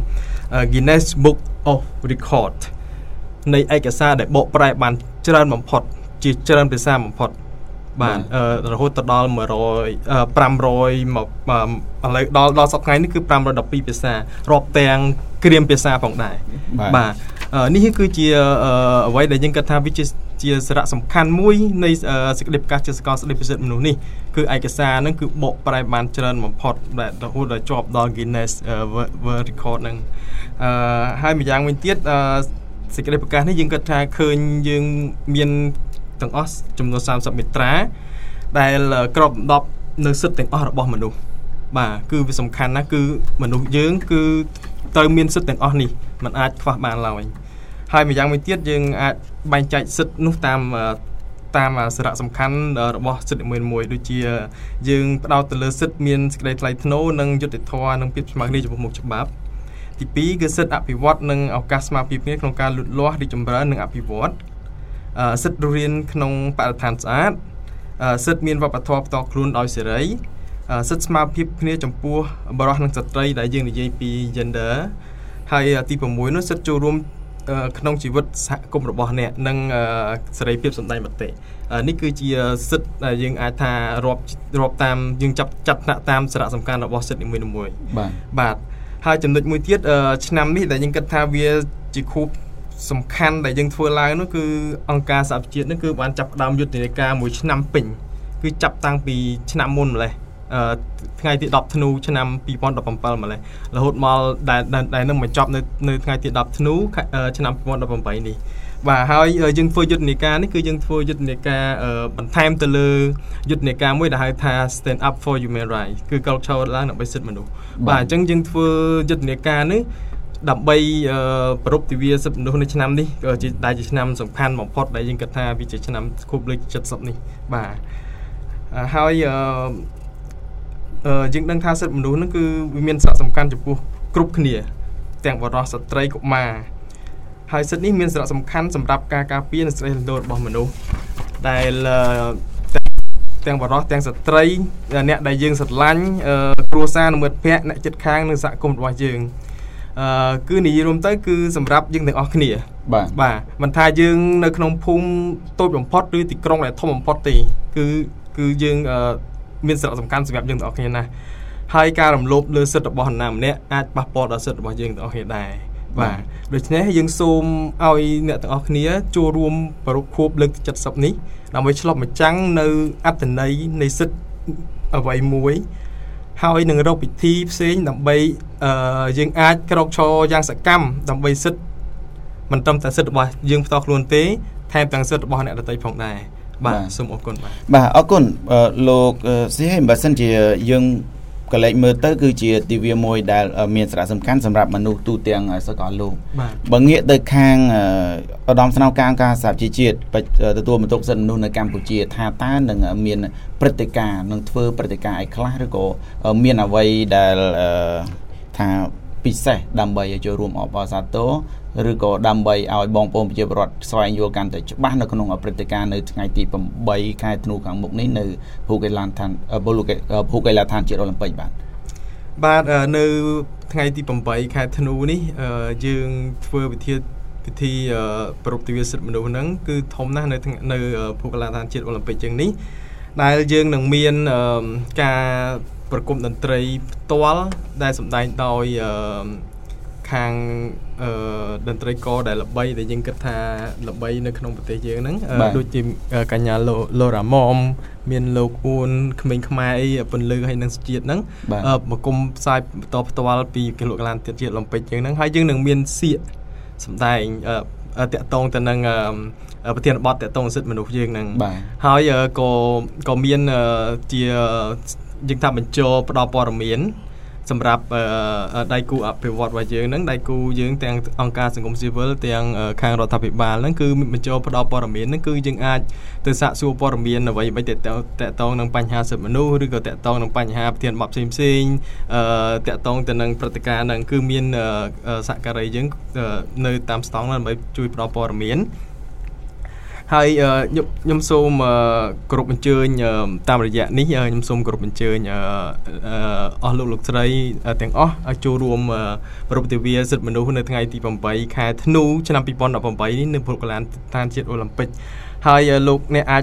Guinness Book of Record នៃឯកសារដែលបកប្រែបានច្រើនបំផុតជាច្រើនភាសាបំផុតបាទរហូតទៅដល់one hundred five hundredមកឥឡូវដល់ដល់សប្តាហ៍ថ្ងៃនេះគឺfive hundred twelveភាសារាប់ទាំងគ្រាមភាសាផងដែរបាទនេះគឺជាអ្វីដែលយើងគិតថាវាជាជាសារៈសំខាន់មួយនៃសេចក្តីប្រកាសជាសកលស្តីពីសិទ្ធិមនុស្សនេះគឺឯកសារហ្នឹងគឺបកប្រែបានច្រើនបំផុតដែលរហូតដល់ជាប់ដល់ Guinness World Record ហ្នឹងអឺហើយម្យ៉ាងវិញទៀតសេចក្តីប្រកាសនេះយើងគិតថាឃើញយើងមានទាំងអស់ចំនួនthirtyមាត្រាដែលគ្របដណ្ដប់នៅសិទ្ធិទាំងអស់របស់មនុស្សបាទគឺវាសំខាន់ណាស់គឺមនុស្សយើងគឺត្រូវមានសិទ្ធិទាំងអស់នេះมันអាចខ្វះបានឡើយហើយម្យ៉ាងវិញទៀតយើងអាចបែងចែកសិទ្ធិនោះតាមតាមសារៈសំខាន់របស់សិទ្ធិមួយៗដូចជាយើងផ្ដោតទៅលើសិទ្ធិមានសេចក្តីថ្លៃថ្នូរនិងយុត្តិធម៌និងភាពស្មើគ្នាចំពោះមុខច្បាប់ទីពីរគឺសិទ្ធិអភិវឌ្ឍនិងឱកាសស្មើភាពគ្នាក្នុងការលូតលាស់រីកចម្រើននិងអភិវឌ្ឍសិទ្ធិរស់រានក្នុងបរិស្ថានស្អាតសិទ្ធិមានវប្បធម៌ផ្ទាល់ខ្លួនដោយសេរីសិទ្ធិស្មើភាពគ្នាចំពោះបុរសនិងស្ត្រីដែលយើងនិយាយពី gender ហើយទី6នោះសិទ្ធិចូលរួមក្នុងជីវិតសហគមន៍របស់អ្នកនិងសេរីភាពសម្ដែងមតិនេះគឺជាសិទ្ធិដែលយើងអាចថារាប់រាប់តាមយើងចាប់ចាត់ថ្នាក់តាមសារៈសំខាន់របស់សិទ្ធិនីមួយៗបាទបាទហើយចំណុចមួយទៀតឆ្នាំនេះដែលយើងគិតថាវាជាខួបសំខាន់ដែលយើងធ្វើឡើងនោះគឺអង្គការសហប្រជាជាតិនេះគឺបានចាប់ផ្ដើមយុទ្ធនាការមួយឆ្នាំពេញគឺចាប់តាំងពីឆ្នាំមុនម្លេះថ្ងៃទីដប់ធ្នូឆ្នាំពីរពាន់ដប់ប្រាំម្លេះរហូតមកដែលដែលនឹងបញ្ចប់នៅនៅថ្ងៃទីដប់ធ្នូឆ្នាំពីរពាន់ដប់ប្រាំនេះបាទហើយយើងធ្វើយុទ្ធនាការនេះគឺយើងធ្វើយុទ្ធនាការបន្ថែមទៅលើយុទ្ធនាការមួយដែលហៅថា Stand Up for Human Rights គឺ culture ឡើងដើម្បីសិទ្ធិមនុស្សបាទអញ្ចឹងយើងធ្វើយុទ្ធនាការនេះដើម្បីប្រពៃទិវាសិទ្ធិមនុស្សនៅឆ្នាំនេះជាដែលជាឆ្នាំសំខាន់បំផុតដែលយើងគិតថាវាជាឆ្នាំខួបលេខ70នេះបាទហើយយើងដឹងថាសិទ្ធិមនុស្សហ្នឹងគឺវាមានសារៈសំខាន់ចំពោះគ្រប់គ្នាទាំងបុរសស្ត្រីកុមារហើយសិទ្ធិនេះមានសារៈសំខាន់សម្រាប់ការការពារនិងសេរីភាពរបស់មនុស្សដែលទាំងបុរសទាំងស្ត្រីអ្នកដែលយើងស្រឡាញ់គ្រួសារនិងមិត្តភ័ក្តិអ្នកជិតខាងនិងសហគមន៍របស់យើងអឺគឺនិយាយរួមទៅគឺសម្រាប់យើងទាំងអស់គ្នាបាទបាទមិនថាយើងនៅក្នុងភូមិតូចបំផុតឬទីក្រុងដែលធំបំផុតទេគឺគឺយើងមានសារៈសំខាន់សម្រាប់យើងទាំងអស់គ្នាណាស់ហើយការរំលោភលើសិទ្ធិរបស់នរណាម្នាក់អាចប៉ះពាល់ដល់សិទ្ធិរបស់យើងទាំងអស់គ្នាដែរបាទដូច្នេះយើងសូមឲ្យអ្នកទាំងអស់គ្នាចូលរួមប្រពខួបលើកទី70នេះដើម្បីឆ្លុះបញ្ចាំងនៅអត្ថន័យនៃសិទ្ធិអ្វីមួយហើយនឹងរកពិធីផ្សេងដើម្បីយើងអាចក្រោកឈរយ៉ាងសកម្មដើម្បីសិទ្ធិមិនត្រឹមតែសិទ្ធិរបស់យើងផ្ទាល់ខ្លួនទេថែមទាំងសិទ្ធិរបស់អ្នកដទៃផងដែរបាទសូមអរគុណបាទបាទអរគុណលោកស៊ីហេបើសិនជាយើងកលេចមើលទៅគឺជាទិវាមួយដែលមានសារៈសំខាន់សម្រាប់មនុស្សទូទាំងសកលលោកបើងាកទៅខាងឧត្តមស្នងការអង្គការសហជីវជាតិទទួលបន្ទុកសិទ្ធិមនុស្សនៅកម្ពុជាថាតើនឹងមានព្រឹត្តិការណ៍នឹងធ្វើព្រឹត្តិការណ៍អីខ្លះឬក៏មានអ្វីដែលថាពិសេសដើម្បីឲ្យចូលរួមអបអរសាទរឬក៏ដើម្បីឲ្យបងប្អូនប្រជាពលរដ្ឋស្វែងយល់កាន់តែច្បាស់នៅក្នុងព្រឹត្តិការណ៍នៅថ្ងៃទី8ខែធ្នូខាងមុខនេះនៅភូកីឡាដ្ឋានភូកីឡាដ្ឋានជាតិអូឡ িম্প ិកបាទបាទនៅថ្ងៃទី8ខែធ្នូនេះយើងធ្វើពិធីពិធីប្រពៃទិវាសិទ្ធិមនុស្សហ្នឹងគឺធំណាស់នៅនៅភូកីឡាដ្ឋានជាតិអូឡ িম্প ិកជាងនេះដែលយើងនឹងមានការប្រគំតន្ត្រីផ្ទាល់ដែលសម្ដែងដោយខាងតន្ត្រីករដែលល្បីដែលយើងគិតថាល្បីនៅក្នុងប្រទេសយើងហ្នឹងដូចជាកញ្ញាឡូរ៉ាម៉មមានលោកអ៊ូនក្មេងខ្មែរអីពន្លឺហើយនឹងជាតិហ្នឹងប្រគំផ្សាយបន្តផ្ទាល់ពីគីឡូក្លានទៀតជាតិឡុំពេចយើងហ្នឹងហើយយើងនឹងមានសៀកសម្ដែងតាក់ទងទៅនឹងប្រធានបទតាក់ទងសិទ្ធិមនុស្សយើងហ្នឹងហើយក៏ក៏មានជាយើងថាបញ្ចូលផ្ដល់ព័ត៌មានសម្រាប់ដៃគូអភិវឌ្ឍរបស់យើងហ្នឹងដៃគូយើងទាំងអង្គការសង្គមស៊ីវិលទាំងខាងរដ្ឋាភិបាលហ្នឹងគឺបញ្ចូលផ្ដល់ព័ត៌មានហ្នឹងគឺយើងអាចទៅសាកសួរព័ត៌មានអ្វីៗតាក់ទងនឹងបញ្ហាសិទ្ធិមនុស្សឬក៏តាក់ទងនឹងបញ្ហាប្រធានបទផ្សេងផ្សេងអឺតាក់ទងទៅនឹងព្រឹត្តិការណ៍ហ្នឹងគឺមានសហការីយើងនៅតាមស្តង់ដើម្បីជួយផ្ដល់ព័ត៌មានហើយខ្ញុំសូមគោរពអញ្ជើញតាមរយៈនេះខ្ញុំសូមគោរពអញ្ជើញអស់លោកលោកស្រីទាំងអស់ឲ្យចូលរួមប្រពៃទិវាសិទ្ធិមនុស្សនៅថ្ងៃទី8ខែធ្នូឆ្នាំពីរពាន់ដប់ប្រាំនេះនៅភូកីឡាដ្ឋានជាតិអូឡ িম্প ិកហើយលោកអ្នកអាច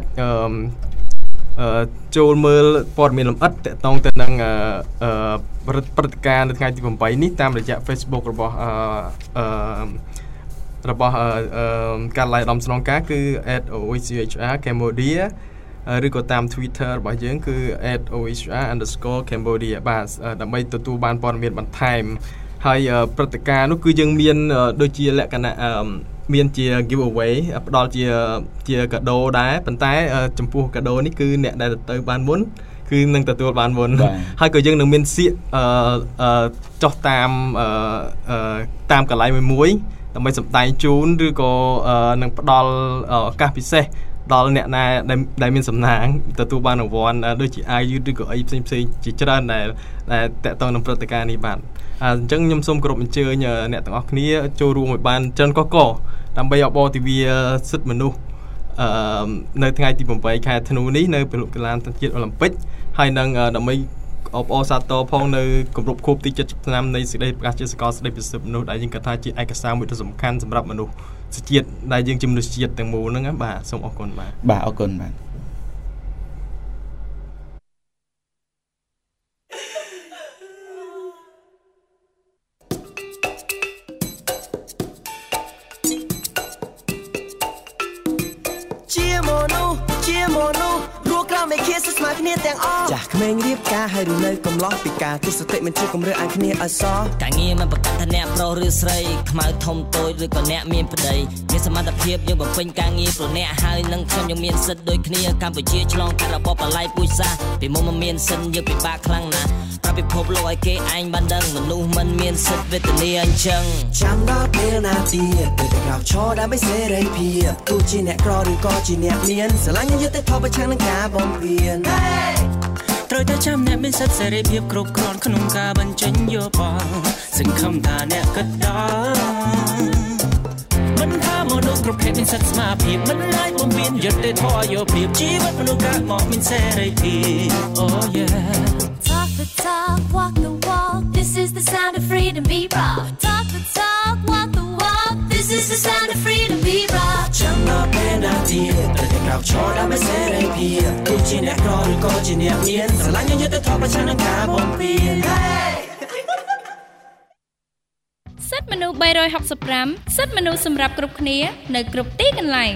ចូលមើលព័ត៌មានលម្អិតតាក់ទងទៅនឹងព្រឹត្តិការណ៍នៅថ្ងៃទី8នេះតាមរយៈ Facebook របស់អឺរបស់ការឡាយឧត្តមស្នងការគឺ at o h c h r cambodia ឬក៏តាម Twitter របស់យើងគឺ at o h r underscore cambodia បាទដើម្បីទទួលបានព័ត៌មានបន្ថែមហើយព្រឹត្តិការណ៍នោះគឺយើងមានដូចជាលក្ខណៈមានជា giveaway ផ្ដល់ជាជាកាដូដែរប៉ុន្តែចំពោះកាដូនេះគឺអ្នកដែលទៅបានមុនគឺនឹងទទួលបានមុនហើយក៏យើងនឹងមានសៀកចុះតាមតាមកន្លែងមួយមួយដើម្បីសម្ដែងជូនឬក៏នឹងផ្ដល់ឱកាសពិសេសដល់អ្នកណាដែលមានសំណាងទទួលបានរង្វាន់ដូចជា អាយ ឬក៏អីផ្សេងផ្សេងជាច្រើនដែលដែលតាក់ទងនឹងព្រឹត្តិការណ៍នេះបាទអញ្ចឹងខ្ញុំសូមគោរពអញ្ជើញអ្នកទាំងអស់គ្នាចូលរួមឲ្យបានច្រើនកកកដើម្បីអបអរទិវាសិទ្ធិមនុស្សអឺនៅថ្ងៃទីeightខែធ្នូនេះនៅពលកីឡាជាតិអូឡ িম্প ិកហើយនឹងដើម្បីអបអរសាទរផងនៅគម្រប់ខួបទីseventyឆ្នាំនៃសេចក្តីប្រកាសជាសកលស្តីពីសិទ្ធិមនុស្សដែលយើងគិតថាជាឯកសារមួយដ៏សំខាន់សម្រាប់មនុស្សជាតិដែលយើងជាមនុស្សជាតិទាំងមូលហ្នឹងបាទសូមអរគុណបាទបាទអរគុណបាទជាមនុស្សជាមនុស្សរួចក្រោមមេឃាស្មើគ្នាទាំងអស់ចាស់ក្មេងរៀបការហើយឬនៅកំឡោះពីការទស្សតិមិនជាគម្រើអានគ្នាឲ្យសការងារមិនប្រកាសថាអ្នកប្រុសឬស្រីខ្មៅធំតូចឬក៏អ្នកមានប្តីមានសមត្ថភាពយើងបំពេញការងារព្រោះអ្នកហើយនឹងខ្ញុំយើងមានសិទ្ធិដូចគ្នាកម្ពុជាឆ្លងកាត់របបបល័យពូជសាសន៍ពីមុំមិនមានសិទ្ធិយើងពិបាកខ្លាំងណាស់ប្រាប់ពិភពលោកឲ្យគេឯងបានដឹងមនុស្សមិនមានសិទ្ធិវេទនាអញ្ចឹងចាំដល់ពេលណាទៀតទៅក្រោកឈរដើម្បីសេរីភាពទោះជាអ្នកក្រឬក៏ជាអ្នកមានស្រឡាញ់យើងទៅថយប្រឆាំងនឹងការបំពានត្រូវតែចាំអ្នកមានសិទ្ធិសេរីភាពគ្រប់គ្រាន់ក្នុងការបញ្ចេញយោបល់សង្ឃឹមថាអ្នកគិតដល់មិនថាមនុស្សគ្រប់ភេទមានសិទ្ធិស្មើភាពមិនឡាយបំពេញយុត្តិធម៌យោភាពជីវិតមនុស្សកើតមកមានសេរីភាព Oh yeah Talk the talk walk the walk This is the sound of freedom be rock Talk the talk walk the walk This is the sound of freedom be rock ចាំដល់ពេលណាទៀតត្រូវតែក្រោកឈរដើម្បីសេរីភាពទោះជាអ្នកក្រឬក៏ជាអ្នកមានស្រឡាញ់យើងយុត្តិធម៌ប្រឆាំងនឹងការបំពានសិទ្ធិមនុស្សthree sixty-fiveសិទ្ធិមនុស្សសម្រាប់គ្រប់គ្នានៅគ្រប់ទីកន្លែង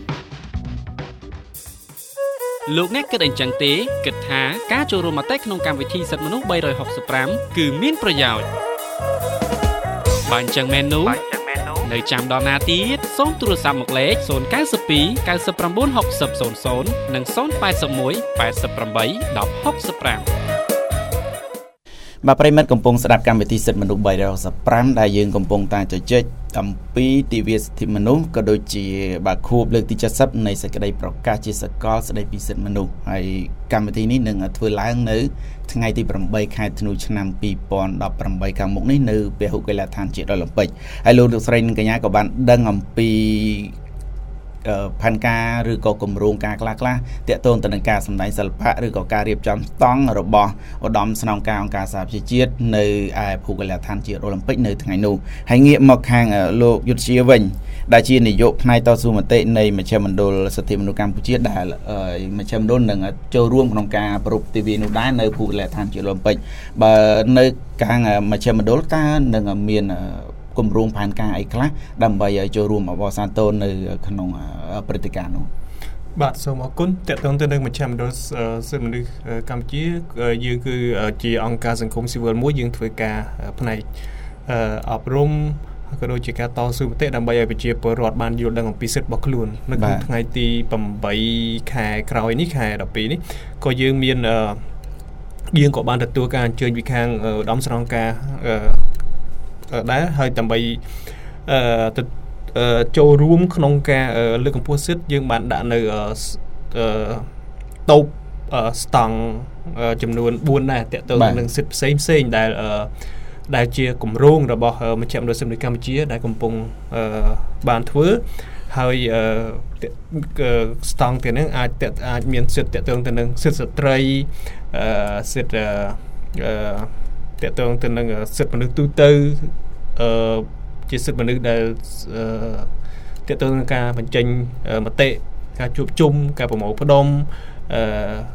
លោកអ្នកគិតអញ្ចឹងទេគិតថាការចូលរួមមតិក្នុងកម្មវិធីសិទ្ធិមនុស្សthree sixty-fiveគឺមានប្រយោជន៍បើអញ្ចឹងមែននោះនៅចាំដល់ណាទៀតសូមទូរស័ព្ទមកលេខzero nine two nine nine six zero zero zeroនិងzero eight one eight eight eight one zero six five បាទប្រិមិត្តកំពុងស្ដាប់កម្មវិធីសិទ្ធិមនុស្សthree sixty-fiveដែលយើងកំពុងតែជជែកអំពីទិវាសិទ្ធិមនុស្សក៏ដូចជាបាទខួបលើកទីseventyនៃសេចក្តីប្រកាសជាសកលស្តីពីសិទ្ធិមនុស្សហើយកម្មវិធីនេះនឹងធ្វើឡើងនៅថ្ងៃទីeightខែធ្នូឆ្នាំtwenty eighteenខាងមុខនេះនៅពហុកីឡដ្ឋានជាតិអូឡ িম্প ិកហើយលោកលោកស្រីនិងកញ្ញាក៏បានដឹងអំពីផែនការឬក៏គម្រោងការខ្លះៗតាក់ទងទៅនឹងការសម្ដែងសិល្បៈឬក៏ការរៀបចំស្តង់របស់ឧត្តមស្នងការអង្គការសហប្រជាជាតិនៅឯភូមិកីឡដ្ឋានជាតិអូឡ িম্প ិកនៅថ្ងៃនោះហើយងាកមកខាងលោកយុទ្ធជាវិញដែលជានាយកផ្នែកតស៊ូមតិនៃមជ្ឈមណ្ឌលសិទ្ធិមនុស្សកម្ពុជាដែលមជ្ឈមណ្ឌលនឹងចូលរួមក្នុងការប្រពៃទិវានោះដែរនៅភូមិកីឡដ្ឋានជាតិអូឡ িম্প ិកបើនៅខាងមជ្ឈមណ្ឌលតើនឹងមានគម្រោងផែនការអីខ្លះដើម្បីឲ្យចូលរួមអបអរសាទរនៅក្នុងព្រឹត្តិការណ៍នោះបាទសូមអរគុណតេតតងទៅនឹងមជ្ឈមណ្ឌលសិទ្ធិមនុស្សកម្ពុជាយើងគឺជាអង្គការសង្គមស៊ីវិលមួយយើងធ្វើការផ្នែកអប់រំក៏ដូចជាការតស៊ូមតិដើម្បីឲ្យប្រជាពលរដ្ឋបានយល់ដឹងអំពីសិទ្ធិរបស់ខ្លួននៅក្នុងថ្ងៃទីeightខែក្រោយនេះខែtwelveនេះក៏យើងមានយើងក៏បានទទួលការអញ្ជើញពីខាងឧត្តមស្នងការដែរហើយដើម្បីអឺចូលរួមក្នុងការលើកកម្ពស់សិទ្ធិយើងបានដាក់នៅតូបស្តង់ចំនួនfourដែរតើតើនឹងសិទ្ធិផ្សេងផ្សេងដែលដែលជាគម្រោងរបស់មជ្ឈមណ្ឌលសិទ្ធិមនុស្សកម្ពុជាដែលកំពុងបានធ្វើហើយស្តង់ទាំងនេះអាចអាចមានសិទ្ធិតើតើទៅនឹងសិទ្ធិស្ត្រីសិទ្ធិតើតើទៅនឹងសិទ្ធិមនុស្សទូទៅអឺជាសិទ្ធិមនុស្សដែលតើតើនឹងការបញ្ចេញមតិការជួបជុំការប្រមូលផ្ដុំអឺ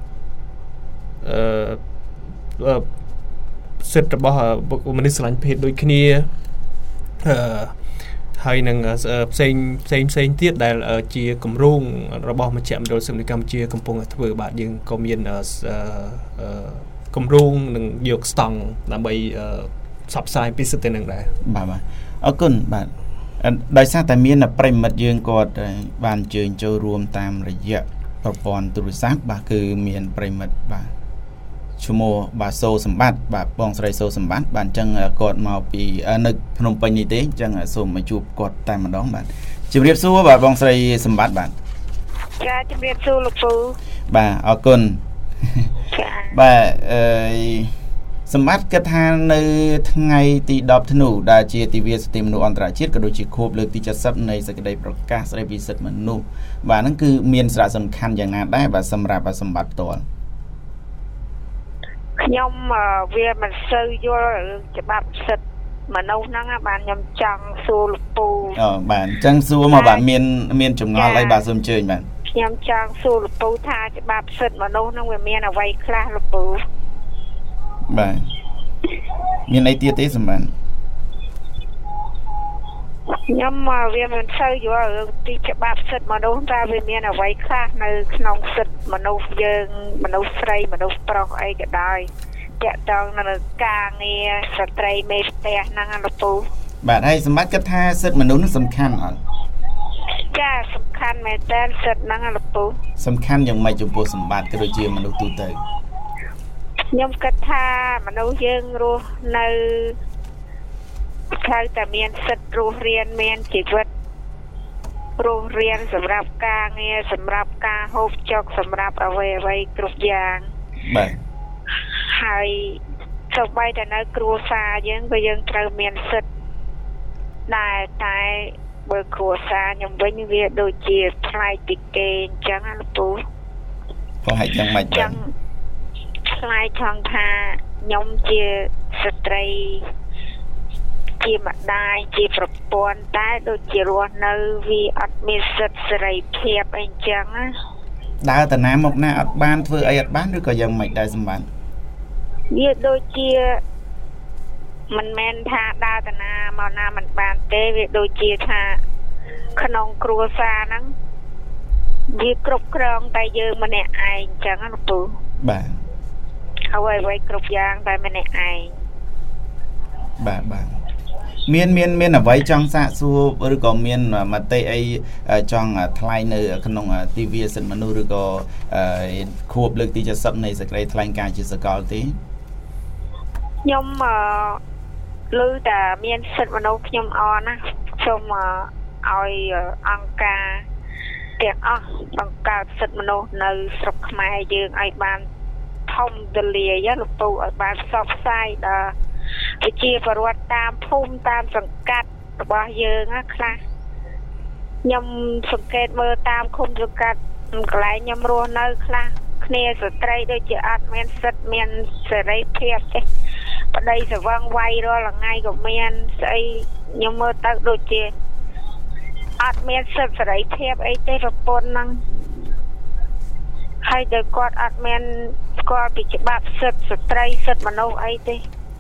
អឺសិទ្ធិរបស់មនុស្សស្រឡាញ់ភេទដូចគ្នាអឺហើយនឹងផ្សេងផ្សេងផ្សេងទៀតដែលជាគម្រោងរបស់មជ្ឈមណ្ឌលសិទ្ធិមនុស្សកម្ពុជាកំពុងធ្វើបាទយើងក៏មានគម្រោងនឹងយកស្តង់ដើម្បីផ្សព្វផ្សាយពីសិទ្ធិនឹងដែរបាទបាទអរគុណបាទដោយសារតែមានប្រិមិត្តយើងគាត់បានអញ្ជើញចូលរួមតាមរយៈប្រព័ន្ធទូរស័ព្ទបាទគឺមានប្រិមិត្តបាទឈ្មោះបាទសូសម្បត្តិបាទបងស្រីសូសម្បត្តិបាទអញ្ចឹងគាត់មកពីនៅភ្នំពេញនេះទេអញ្ចឹងសូមមកជួបគាត់តែម្ដងបាទជម្រាបសួរបាទបងស្រីសម្បត្តិបាទចាជំរាបសួរលោកពូបាទអរគុណចាបាទអឺសម្បត្តិគិតថានៅថ្ងៃទីដប់ធ្នូដែលជាទិវាសិទ្ធិមនុស្សអន្តរជាតិក៏ដូចជាខួបលើកទី70នៃសេចក្តីប្រកាសស្តីពីសិទ្ធិមនុស្សបាទហ្នឹងគឺមានសារៈសំខាន់យ៉ាងណាដែរបាទសម្រាប់សម្បត្តិផ្ទាល់ខ្ញុំវាមិនសូវយល់ច្បាប់សិទ្ធិមនុស្សហ្នឹងបាទខ្ញុំចង់សួរលោកពូអូបាទអញ្ចឹងសួរមកបាទមានមានចម្ងល់អីបាទសូមអញ្ជើញបាទខ្ញុំចង់សួរលោកពូថាច្បាប់សិទ្ធិមនុស្សហ្នឹងវាមានអ្វីខ្លះលោកពូបាទមានអីទៀតទេសម្បានខ្ញុំវាមិនសូវយល់រឿងទីច្បាប់សិទ្ធិមនុស្សថាវាមានអ្វីខ្លះនៅក្នុងសិទ្ធិមនុស្សយើងមនុស្សស្រីមនុស្សប្រុសអីក៏ដោយតាក់ទងនឹងការងារស្ត្រីមេផ្ទះហ្នឹងលោកពូបាទហើយសម្បត្តិគិតថាសិទ្ធិមនុស្សនឹងសំខាន់អត់ចាសំខាន់មែនតើសិទ្ធិហ្នឹងលោកពូសំខាន់យ៉ាងម៉េចចំពោះសម្បត្តិក៏ដូចជាមនុស្សទូទៅខ្ញុំគិតថាមនុស្សយើងរស់នៅត្រូវតែមានសិទ្ធិរស់រានមានជីវិតរស់រានសម្រាប់ការងារសម្រាប់ការហូបចុកសម្រាប់អ្វីអ្វីគ្រប់យ៉ាងបាទហើយសូម្បីតែនៅគ្រួសារយើងក៏យើងត្រូវមានសិទ្ធិដែរតែបើគ្រួសារខ្ញុំវិញវាដូចជាផ្លែកពីគេអញ្ចឹងណាលោកពូប្រហែលយ៉ាងម៉េចបាទខ្លាយថងថាខ្ញុំជាស្ត្រីជាម្ដាយជាប្រពន្ធតែដូចជារស់នៅវាអត់មានសិទ្ធិសេរីភាពអីចឹងណាដើរតាណាមកណាអត់បានធ្វើអីអត់បានឬក៏យ៉ាងម៉េចដែរសម្បត្តិវាដូចជាមិនមែនថាដើរតាណាមកណាមិនបានទេវាដូចជាថាក្នុងគ្រួសារហ្នឹងវាគ្រប់គ្រងតែយើងម្នាក់ឯងចឹងណាលោកពូបាទអ្វីអ្វីគ្រប់យ៉ាងតែម្នាក់ឯងបាទបាទមានមានមានអ្វីចង់សាកសួរឬក៏មានមតិអីចង់ថ្លែងនៅក្នុងទិវាសិទ្ធិមនុស្សឬក៏ខួបលើកទី70នៃសេចក្តីថ្លែងការណ៍ជាសកលទេខ្ញុំឮតែមានសិទ្ធិមនុស្សខ្ញុំអរណាសូមឲ្យអង្គការទាំងអស់បង្កើតសិទ្ធិមនុស្សនៅស្រុកខ្មែរយើងឲ្យបានធំទលាយលោកពូឲ្យបានផ្សព្វផ្សាយដល់ប្រជាពលរដ្ឋតាមភូមិតាមសង្កាត់របស់យើងណាខ្លះខ្ញុំសង្កេតមើលតាមឃុំសង្កាត់កន្លែងខ្ញុំរស់នៅខ្លះគ្នាស្ត្រីដូចជាអត់មានសិទ្ធិមានសេរីភាពទេប្តីស្វឹងវាយរាល់ថ្ងៃក៏មានស្អីខ្ញុំមើលទៅដូចជាអត់មានសិទ្ធិសេរីភាពអីទេប្រពន្ធហ្នឹងហើយដល់គាត់អត់មានស្គាល់ពីច្បាប់សិទ្ធិស្ត្រីសិទ្ធិមនុស្សអីទេ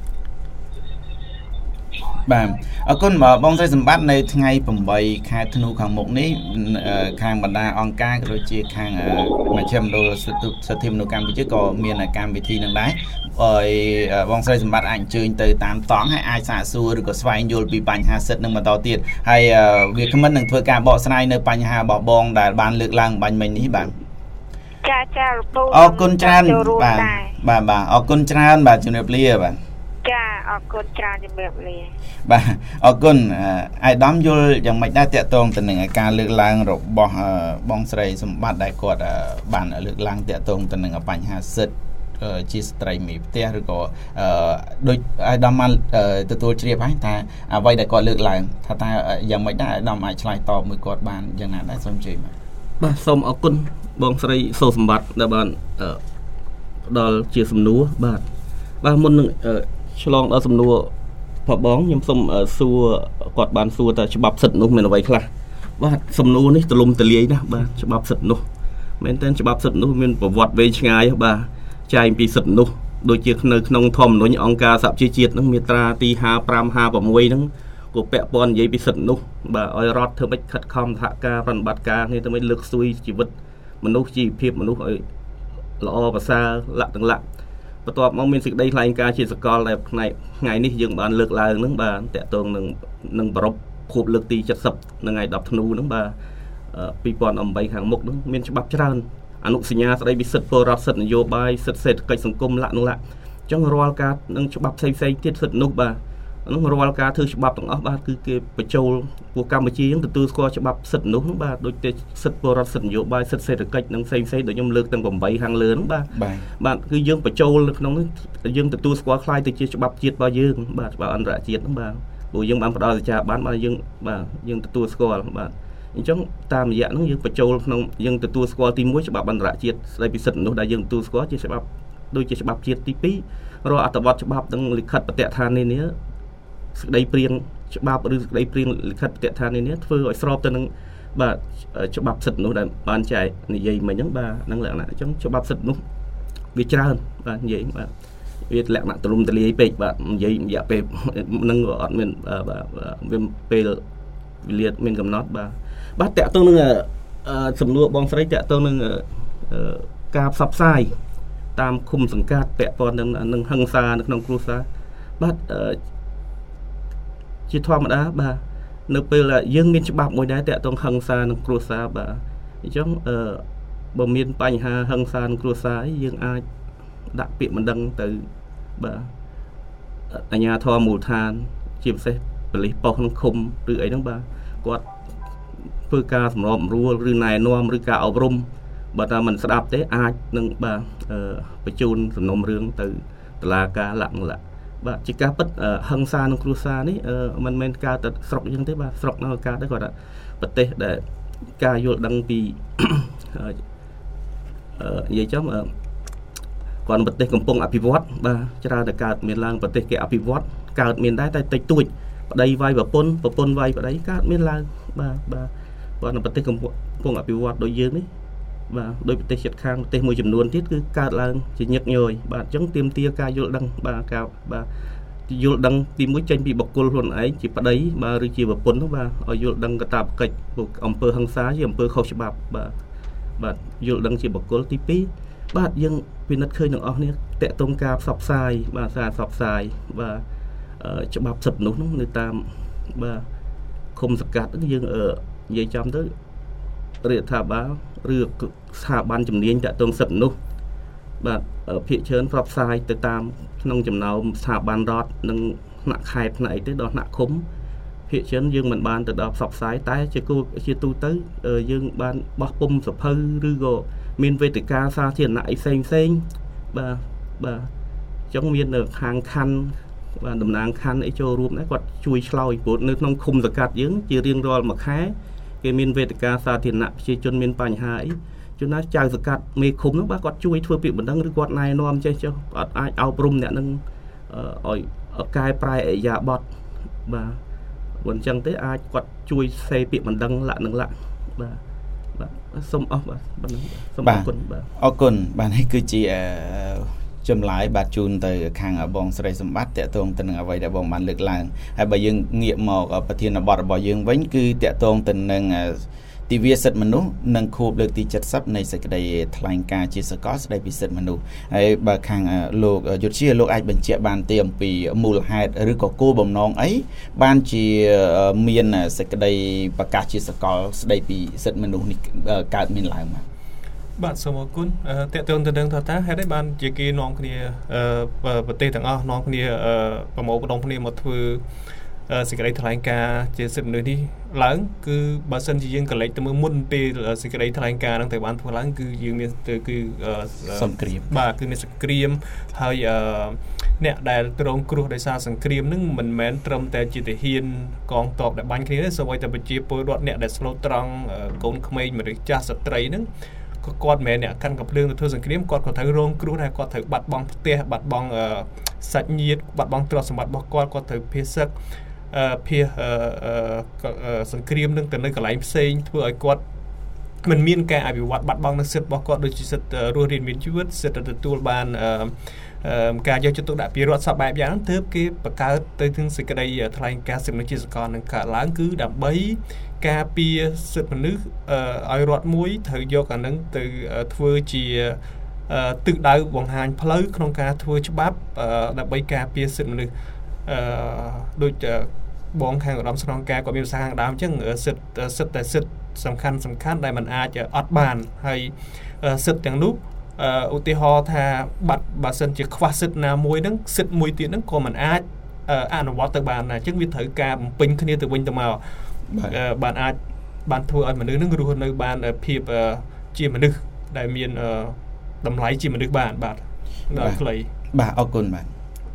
បាទអរគុណបងស្រីសម្បត្តិនៅថ្ងៃ8ខែធ្នូខាងមុខនេះខាងបណ្ដាអង្គការក៏ដូចជាខាងមជ្ឈមណ្ឌលសិទ្ធិមនុស្សកម្ពុជាក៏មានកម្មវិធីនឹងដែរហើយបងស្រីសម្បត្តិអាចអញ្ជើញទៅតាមតង់ហើយអាចសាកសួរឬក៏ស្វែងយល់ពីបញ្ហាសិទ្ធិនឹងបន្តទៀតហើយវាគ្មិននឹងធ្វើការបកស្រាយនៅបញ្ហារបស់បងដែលបានលើកឡើងបាញ់មិញនេះបាទចាចាលោកពូអរគុណច្រើនបាទបាទបាទអរគុណច្រើនបាទជំរាបលាបាទចាអរគុណច្រើនជំរាបលាបាទអរគុណអាយដាមយល់យ៉ាងម៉េចដែរតាក់ទងទៅនឹងការលើកឡើងរបស់បងស្រីសម្បត្តិដែលគាត់បានលើកឡើងតាក់ទងទៅនឹងបញ្ហាសិទ្ធិជាស្ត្រីមេផ្ទះឬក៏ដូចអាយដាមបានទទួលជ្រាបហើយថាអ្វីដែលគាត់លើកឡើងថាតើយ៉ាងម៉េចដែរអាយដាមអាចឆ្លើយតបមួយគាត់បានយ៉ាងណាដែរសូមជឿបាទបាទសូមអរគុណបងស្រីសូសម្បត្តិដែលបានផ្ដល់ជាសំណួរបាទបាទមុននឹងឆ្លងដល់សំណួរផងបងខ្ញុំសូមសួរគាត់បានសួរថាច្បាប់សិទ្ធិនោះមានអ្វីខ្លះបាទសំណួរនេះទលំទលាយណាស់បាទច្បាប់សិទ្ធិនោះមែនតើច្បាប់សិទ្ធិនោះមានប្រវត្តិវែងឆ្ងាយបាទចែងពីសិទ្ធិនោះដូចជានៅក្នុងធម្មនុញ្ញអង្គការសហប្រជាជាតិហ្នឹងមាត្រាទីห้าสิบห้า ห้าสิบหกហ្នឹងក៏ពាក់ព័ន្ធនិយាយពីសិទ្ធិនោះបាទឲ្យរដ្ឋធ្វើម៉េចខិតខំសហការប្រតិបត្តិការនេះទៅមិនលើកស្ទួយជីវិតមនុស្សជីវភាពមនុស្សឲ្យល្អប្រសើរលក្ខទាំងលក្ខបន្ទាប់មកមានសេចក្តីថ្លែងការណ៍ជាសកលដែលផ្នែកថ្ងៃនេះយើងបានលើកឡើងហ្នឹងបាទតកតងនឹងនឹងប្រពខួបលើកទី70នៅថ្ងៃដប់ធ្នូហ្នឹងបាទពីរពាន់eightខាងមុខហ្នឹងមានច្បាប់ច្រើនអនុសញ្ញាស្តីពីសិទ្ធិពលរដ្ឋសិទ្ធិនយោបាយសិទ្ធិសេដ្ឋកិច្ចសង្គមលក្ខណៈអញ្ចឹងរាល់ការនឹងច្បាប់ផ្សេងផ្សេងទៀតសិទ្ធិនោះបាទនោះរាល់ការធ្វើច្បាប់ទាំងអស់បាទគឺគេបញ្ចូលពួកកម្ពុជាយើងទទួលស្គាល់ច្បាប់សិទ្ធិមនុស្សនោះបាទដូចជាសិទ្ធិពលរដ្ឋសិទ្ធិនយោបាយសិទ្ធិសេដ្ឋកិច្ចនិងផ្សេងផ្សេងដូចខ្ញុំលើកទាំងeightខាងលើនោះបាទបាទគឺយើងបញ្ចូលនៅក្នុងនេះយើងទទួលស្គាល់ខ្លាយទៅជាច្បាប់ជាតិរបស់យើងបាទច្បាប់អន្តរជាតិនោះបាទព្រោះយើងបានផ្ដល់សេចក្ដីបានបាទយើងបាទយើងទទួលស្គាល់បាទអញ្ចឹងតាមរយៈនោះយើងបញ្ចូលក្នុងយើងទទួលស្គាល់ទីoneច្បាប់អន្តរជាតិស្ដីពីសិទ្ធិមនុស្សដែលយើងទទួលស្គាល់ជាច្បាប់ដូចជាច្បាប់ជាតិទីtwoរាល់អត្ថបទច្បាប់និងលិខិតបទដ្ឋាននានាសេចក្តីព្រៀងច្បាប់ឬសេចក្តីព្រៀងលិខិតបទដ្ឋាននានាធ្វើឲ្យស្របទៅនឹងបាទច្បាប់សិទ្ធិមនុស្សដែលបានចែកនិយាយមិញហ្នឹងបាទហ្នឹងលក្ខណៈអញ្ចឹងច្បាប់សិទ្ធិមនុស្សវាច្រើនបាទនិយាយបាទវាលក្ខណៈទូលំទូលាយពេកបាទនិយាយរយៈពេលហ្នឹងអត់មានបាទវាពេលវេលាមានកំណត់បាទបាទតើតើនឹងសំណួរបងស្រីតើតើនឹងការផ្សព្វផ្សាយតាមឃុំសង្កាត់ពាក់ព័ន្ធនឹងនឹងហិង្សានៅក្នុងគ្រួសារបាទជាធម្មតាបាទនៅពេលយើងមានច្បាប់មួយដែរតើតើហិង្សាក្នុងគ្រួសារបាទអញ្ចឹងអឺបើមានបញ្ហាហិង្សាក្នុងគ្រួសារយើងអាចដាក់ពាក្យបណ្ដឹងទៅបាទអាជ្ញាធរមូលដ្ឋានជាពិសេសប៉ូលីសប៉ុស្តិ៍ក្នុងឃុំឬអីហ្នឹងបាទគាត់ធ្វើការសម្របសម្រួលឬណែនាំឬការអប់រំបើថាមិនស្ដាប់ទេអាចនឹងបាទបញ្ជូនសំណុំរឿងទៅតុលាការលក្ខណៈបាទជាការពិតហិង្សាក្នុងគ្រួសារនេះមិនមែនកើតតែស្រុកយើងទេបាទស្រុកនៅកើតដែរគាត់ថាប្រទេសដែលការយល់ដឹងពីនិយាយចំគាត់ប្រទេសកំពុងអភិវឌ្ឍបាទច្រើនតែកើតមានឡើងប្រទេសគេអភិវឌ្ឍកើតមានដែរតែតិចតួចប្តីវាយប្រពន្ធប្រពន្ធវាយប្តីកើតមានឡើងបាទបាទគាត់នៅប្រទេសកំពុងអភិវឌ្ឍដូចយើងនេះបាទដោយប្រទេសជិតខាងប្រទេសមួយចំនួនទៀតគឺកើតឡើងជាញឹកញយបាទអញ្ចឹងទាមទារការយល់ដឹងបាទការបាទយល់ដឹងទីមួយចេញពីបុគ្គលខ្លួនឯងជាប្តីបាទឬជាប្រពន្ធនោះបាទឲ្យយល់ដឹងកាតព្វកិច្ចអំពើហិង្សាជាអំពើខុសច្បាប់បាទបាទយល់ដឹងជាបុគ្គលទីtwoបាទយើងពិនិត្យឃើញទាំងអស់នេះតកតងការផ្សព្វផ្សាយបាទសារផ្សព្វផ្សាយបាទច្បាប់សិទ្ធិមនុស្សនោះនៅតាមបាទឃុំសង្កាត់យើងនិយាយចំទៅរដ្ឋាភិបាលឬស្ថាប័នជំនាញតកតងសិទ្ធិមនុស្សបាទភាគច្រើនផ្សព្វផ្សាយទៅតាមក្នុងចំណោមស្ថាប័នរដ្ឋនិងថ្នាក់ខេត្តថ្នាក់អីទេដល់ថ្នាក់ឃុំភាគច្រើនយើងមិនបានទៅដល់ផ្សព្វផ្សាយតែជាគោលជាទូទៅយើងបានបោះពុម្ពសភៅឬក៏មានវេទិកាសាធារណៈអីផ្សេងផ្សេងបាទបាទអញ្ចឹងមាននៅខាងខណ្ឌបាទតំណាងខណ្ឌអីចូលរួមដែរគាត់ជួយឆ្លើយព្រោះនៅក្នុងឃុំសង្កាត់យើងជារៀងរាល់មួយខែគេមានវេទិកាសាធារណៈប្រជាជនមានបញ្ហាអីជួនណាចៅសង្កាត់មេឃុំនោះបាទគាត់ជួយធ្វើពាក្យបណ្ដឹងឬគាត់ណែនាំចេះចុះគាត់អាចអប់រំអ្នកនឹងឲ្យកែប្រែអរិយាប័ត្របាទបើអញ្ចឹងទេអាចគាត់ជួយសេពាក្យបណ្ដឹងលក្ខនឹងលក្ខបាទបាទសូមអរបាទសូមអរគុណបាទអរគុណបាទនេះគឺជាចម្លើយបាទជូនទៅខាងបងស្រីសម្បត្តិតកតងទៅនឹងអ្វីដែលបងបានលើកឡើងហើយបើយើងងាកមកប្រធានបទរបស់យើងវិញគឺតកតងទៅនឹងទិវាសិទ្ធិមនុស្សនិងខួបលើកទីseventyនៃសេចក្តីថ្លែងការណ៍ជាសកលស្តីពីសិទ្ធិមនុស្សហើយបើខាងលោកយុទ្ធជាលោកអាចបញ្ជាក់បានទេអំពីមូលហេតុឬក៏គោលបំណងអីបានជាមានសេចក្តីប្រកាសជាសកលស្តីពីសិទ្ធិមនុស្សនេះកើតមានឡើងមកបាទសូមអរគុណតេតើទៅនឹងថាតើហេតុអីបានជាគេនាំគ្នាប្រទេសទាំងអស់នាំគ្នាប្រមូលផ្ដុំគ្នាមកធ្វើសេចក្តីថ្លែងការណ៍ជាសិទ្ធិមនុស្សនេះឡើងគឺបើសិនជាយើងកលេចទៅមើលមុនពេលសេចក្តីថ្លែងការណ៍ហ្នឹងទៅបានធ្វើឡើងគឺយើងមានទៅគឺសង្គ្រាមបាទគឺមានសង្គ្រាមហើយអ្នកដែលត្រង់គ្រោះដោយសារសង្គ្រាមហ្នឹងមិនមែនត្រឹមតែជាទាហានកងទ័ពដែលបាញ់គ្នាទេសូម្បីតែប្រជាពលរដ្ឋអ្នកដែលស្លូតត្រង់កូនក្មេងមនុស្សចាស់ស្ត្រីហ្នឹងក៏គាត់មិនមែនអ្នកកាន់កំភ្លើងទៅធ្វើសង្គ្រាមគាត់ក៏ត្រូវរងគ្រោះដែរគាត់ត្រូវបាត់បង់ផ្ទះបាត់បង់សាច់ញាតិបាត់បង់ទ្រព្យសម្បត្តិរបស់គាត់គាត់ត្រូវភៀសសឹកភៀសសង្គ្រាមនឹងទៅនៅកន្លែងផ្សេងធ្វើឲ្យគាត់មិនមានការអភិវឌ្ឍបាត់បង់នូវសិទ្ធិរបស់គាត់ដូចជាសិទ្ធិរស់រានមានជីវិតសិទ្ធិទទួលបានការយកចិត្តទុកដាក់ពីរដ្ឋសពបែបយ៉ាងហ្នឹងទើបគេបង្កើតទៅถึงសេចក្តីថ្លែងការណ៍សិទ្ធិមនុស្សជាសកលនឹងកើតឡើងគឺដើម្បីការពារសិទ្ធិមនុស្សឲ្យរដ្ឋមួយត្រូវយកអានឹងទៅធ្វើជាទិសដៅបង្ហាញផ្លូវក្នុងការធ្វើច្បាប់ដើម្បីការពារសិទ្ធិមនុស្សអឺដូចបងខាងឧត្តមស្នងការក៏មានប្រសាសន៍ខាងដើមអញ្ចឹងសិទ្ធិសិទ្ធិតែសិទ្ធិសំខាន់សំខាន់ដែលมันអាចអត់បានហើយសិទ្ធិទាំងនោះឧទាហរណ៍ថាបាត់បើសិនជាខ្វះសិទ្ធិណាមួយហ្នឹងសិទ្ធិមួយទៀតហ្នឹងក៏มันអាចអនុវត្តទៅបានអញ្ចឹងវាត្រូវការបំពេញគ្នាទៅវិញទៅមកបានអាចបានធ្វើឲ្យមនុស្សនឹងរស់នៅបានភាពជាមនុស្សដែលមានតម្លៃជាមនុស្សបានបាទដល់ខ្លីបាទអរគុណបាទ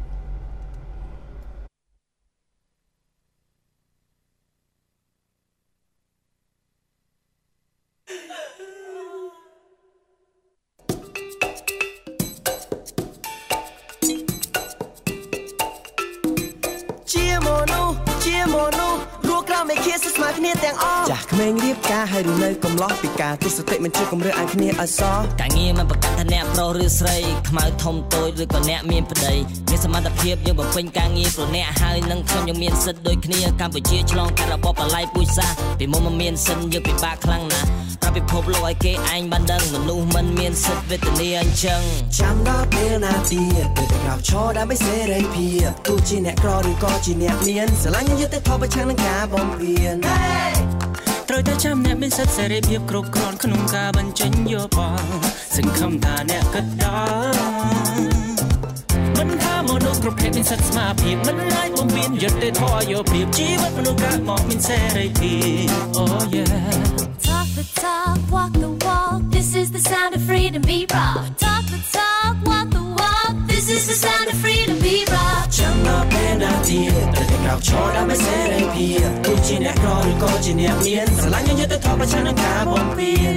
ចាស់ក្មេងរៀបការហើយឬនៅកំឡោះពីការទស្សនៈមិនជួយគម្រើអានគ្នាអសការងារមិនប្រកាសថាអ្នកប្រុសឬស្រីខ្មៅធំតូចឬក៏អ្នកមានប្តីមានសមត្ថភាពយើងបំពេញការងារព្រោះអ្នកហើយនឹងខ្ញុំយើងមានសិទ្ធិដូចគ្នាកម្ពុជាឆ្លងកាត់របបបល័យពូជសាសន៍ពីមុំមិនមានសិទ្ធិយើងពិបាកខ្លាំងណាស់ប្រាប់ពិភពលោកឲ្យគេឯងបានដឹងមនុស្សមិនមានសិទ្ធិវេទនាអញ្ចឹងចាំដល់ពេលណាទៀតទៅក្រោកឈរដើម្បីសេរីភាពទោះជាអ្នកក្រឬក៏ជាអ្នកមានស្រឡាញ់យើងទៅថយប្រឆាំងនឹងការបំពានត្រូវតែចាំអ្នកមានសិទ្ធិសេរីភាពគ្រប់គ្រាន់ក្នុងការបញ្ចេញយោបល់សង្ឃឹមថាអ្នកគិតដល់មិនថាមនុស្សគ្រប់ភេទមានសិទ្ធិស្មារតីមិនអាចបំពេញយុត្តិធម៌យោប្រៀបជីវិតមនុស្សកើតមកមានសេរីភាព Oh yeah Talk the talk walk the walk This is the sound of freedom be rock Talk the talk walk the walk This is the sound of freedom be rock ចាំដល់ពេលណាទៀតត្រូវតែក្រោកឈរដើម្បីសេរីភាពទោះជាអ្នកក្រឬក៏ជាអ្នកមានស្រឡាញ់យើងទៅថយប្រឆាំងនឹងការបំពាន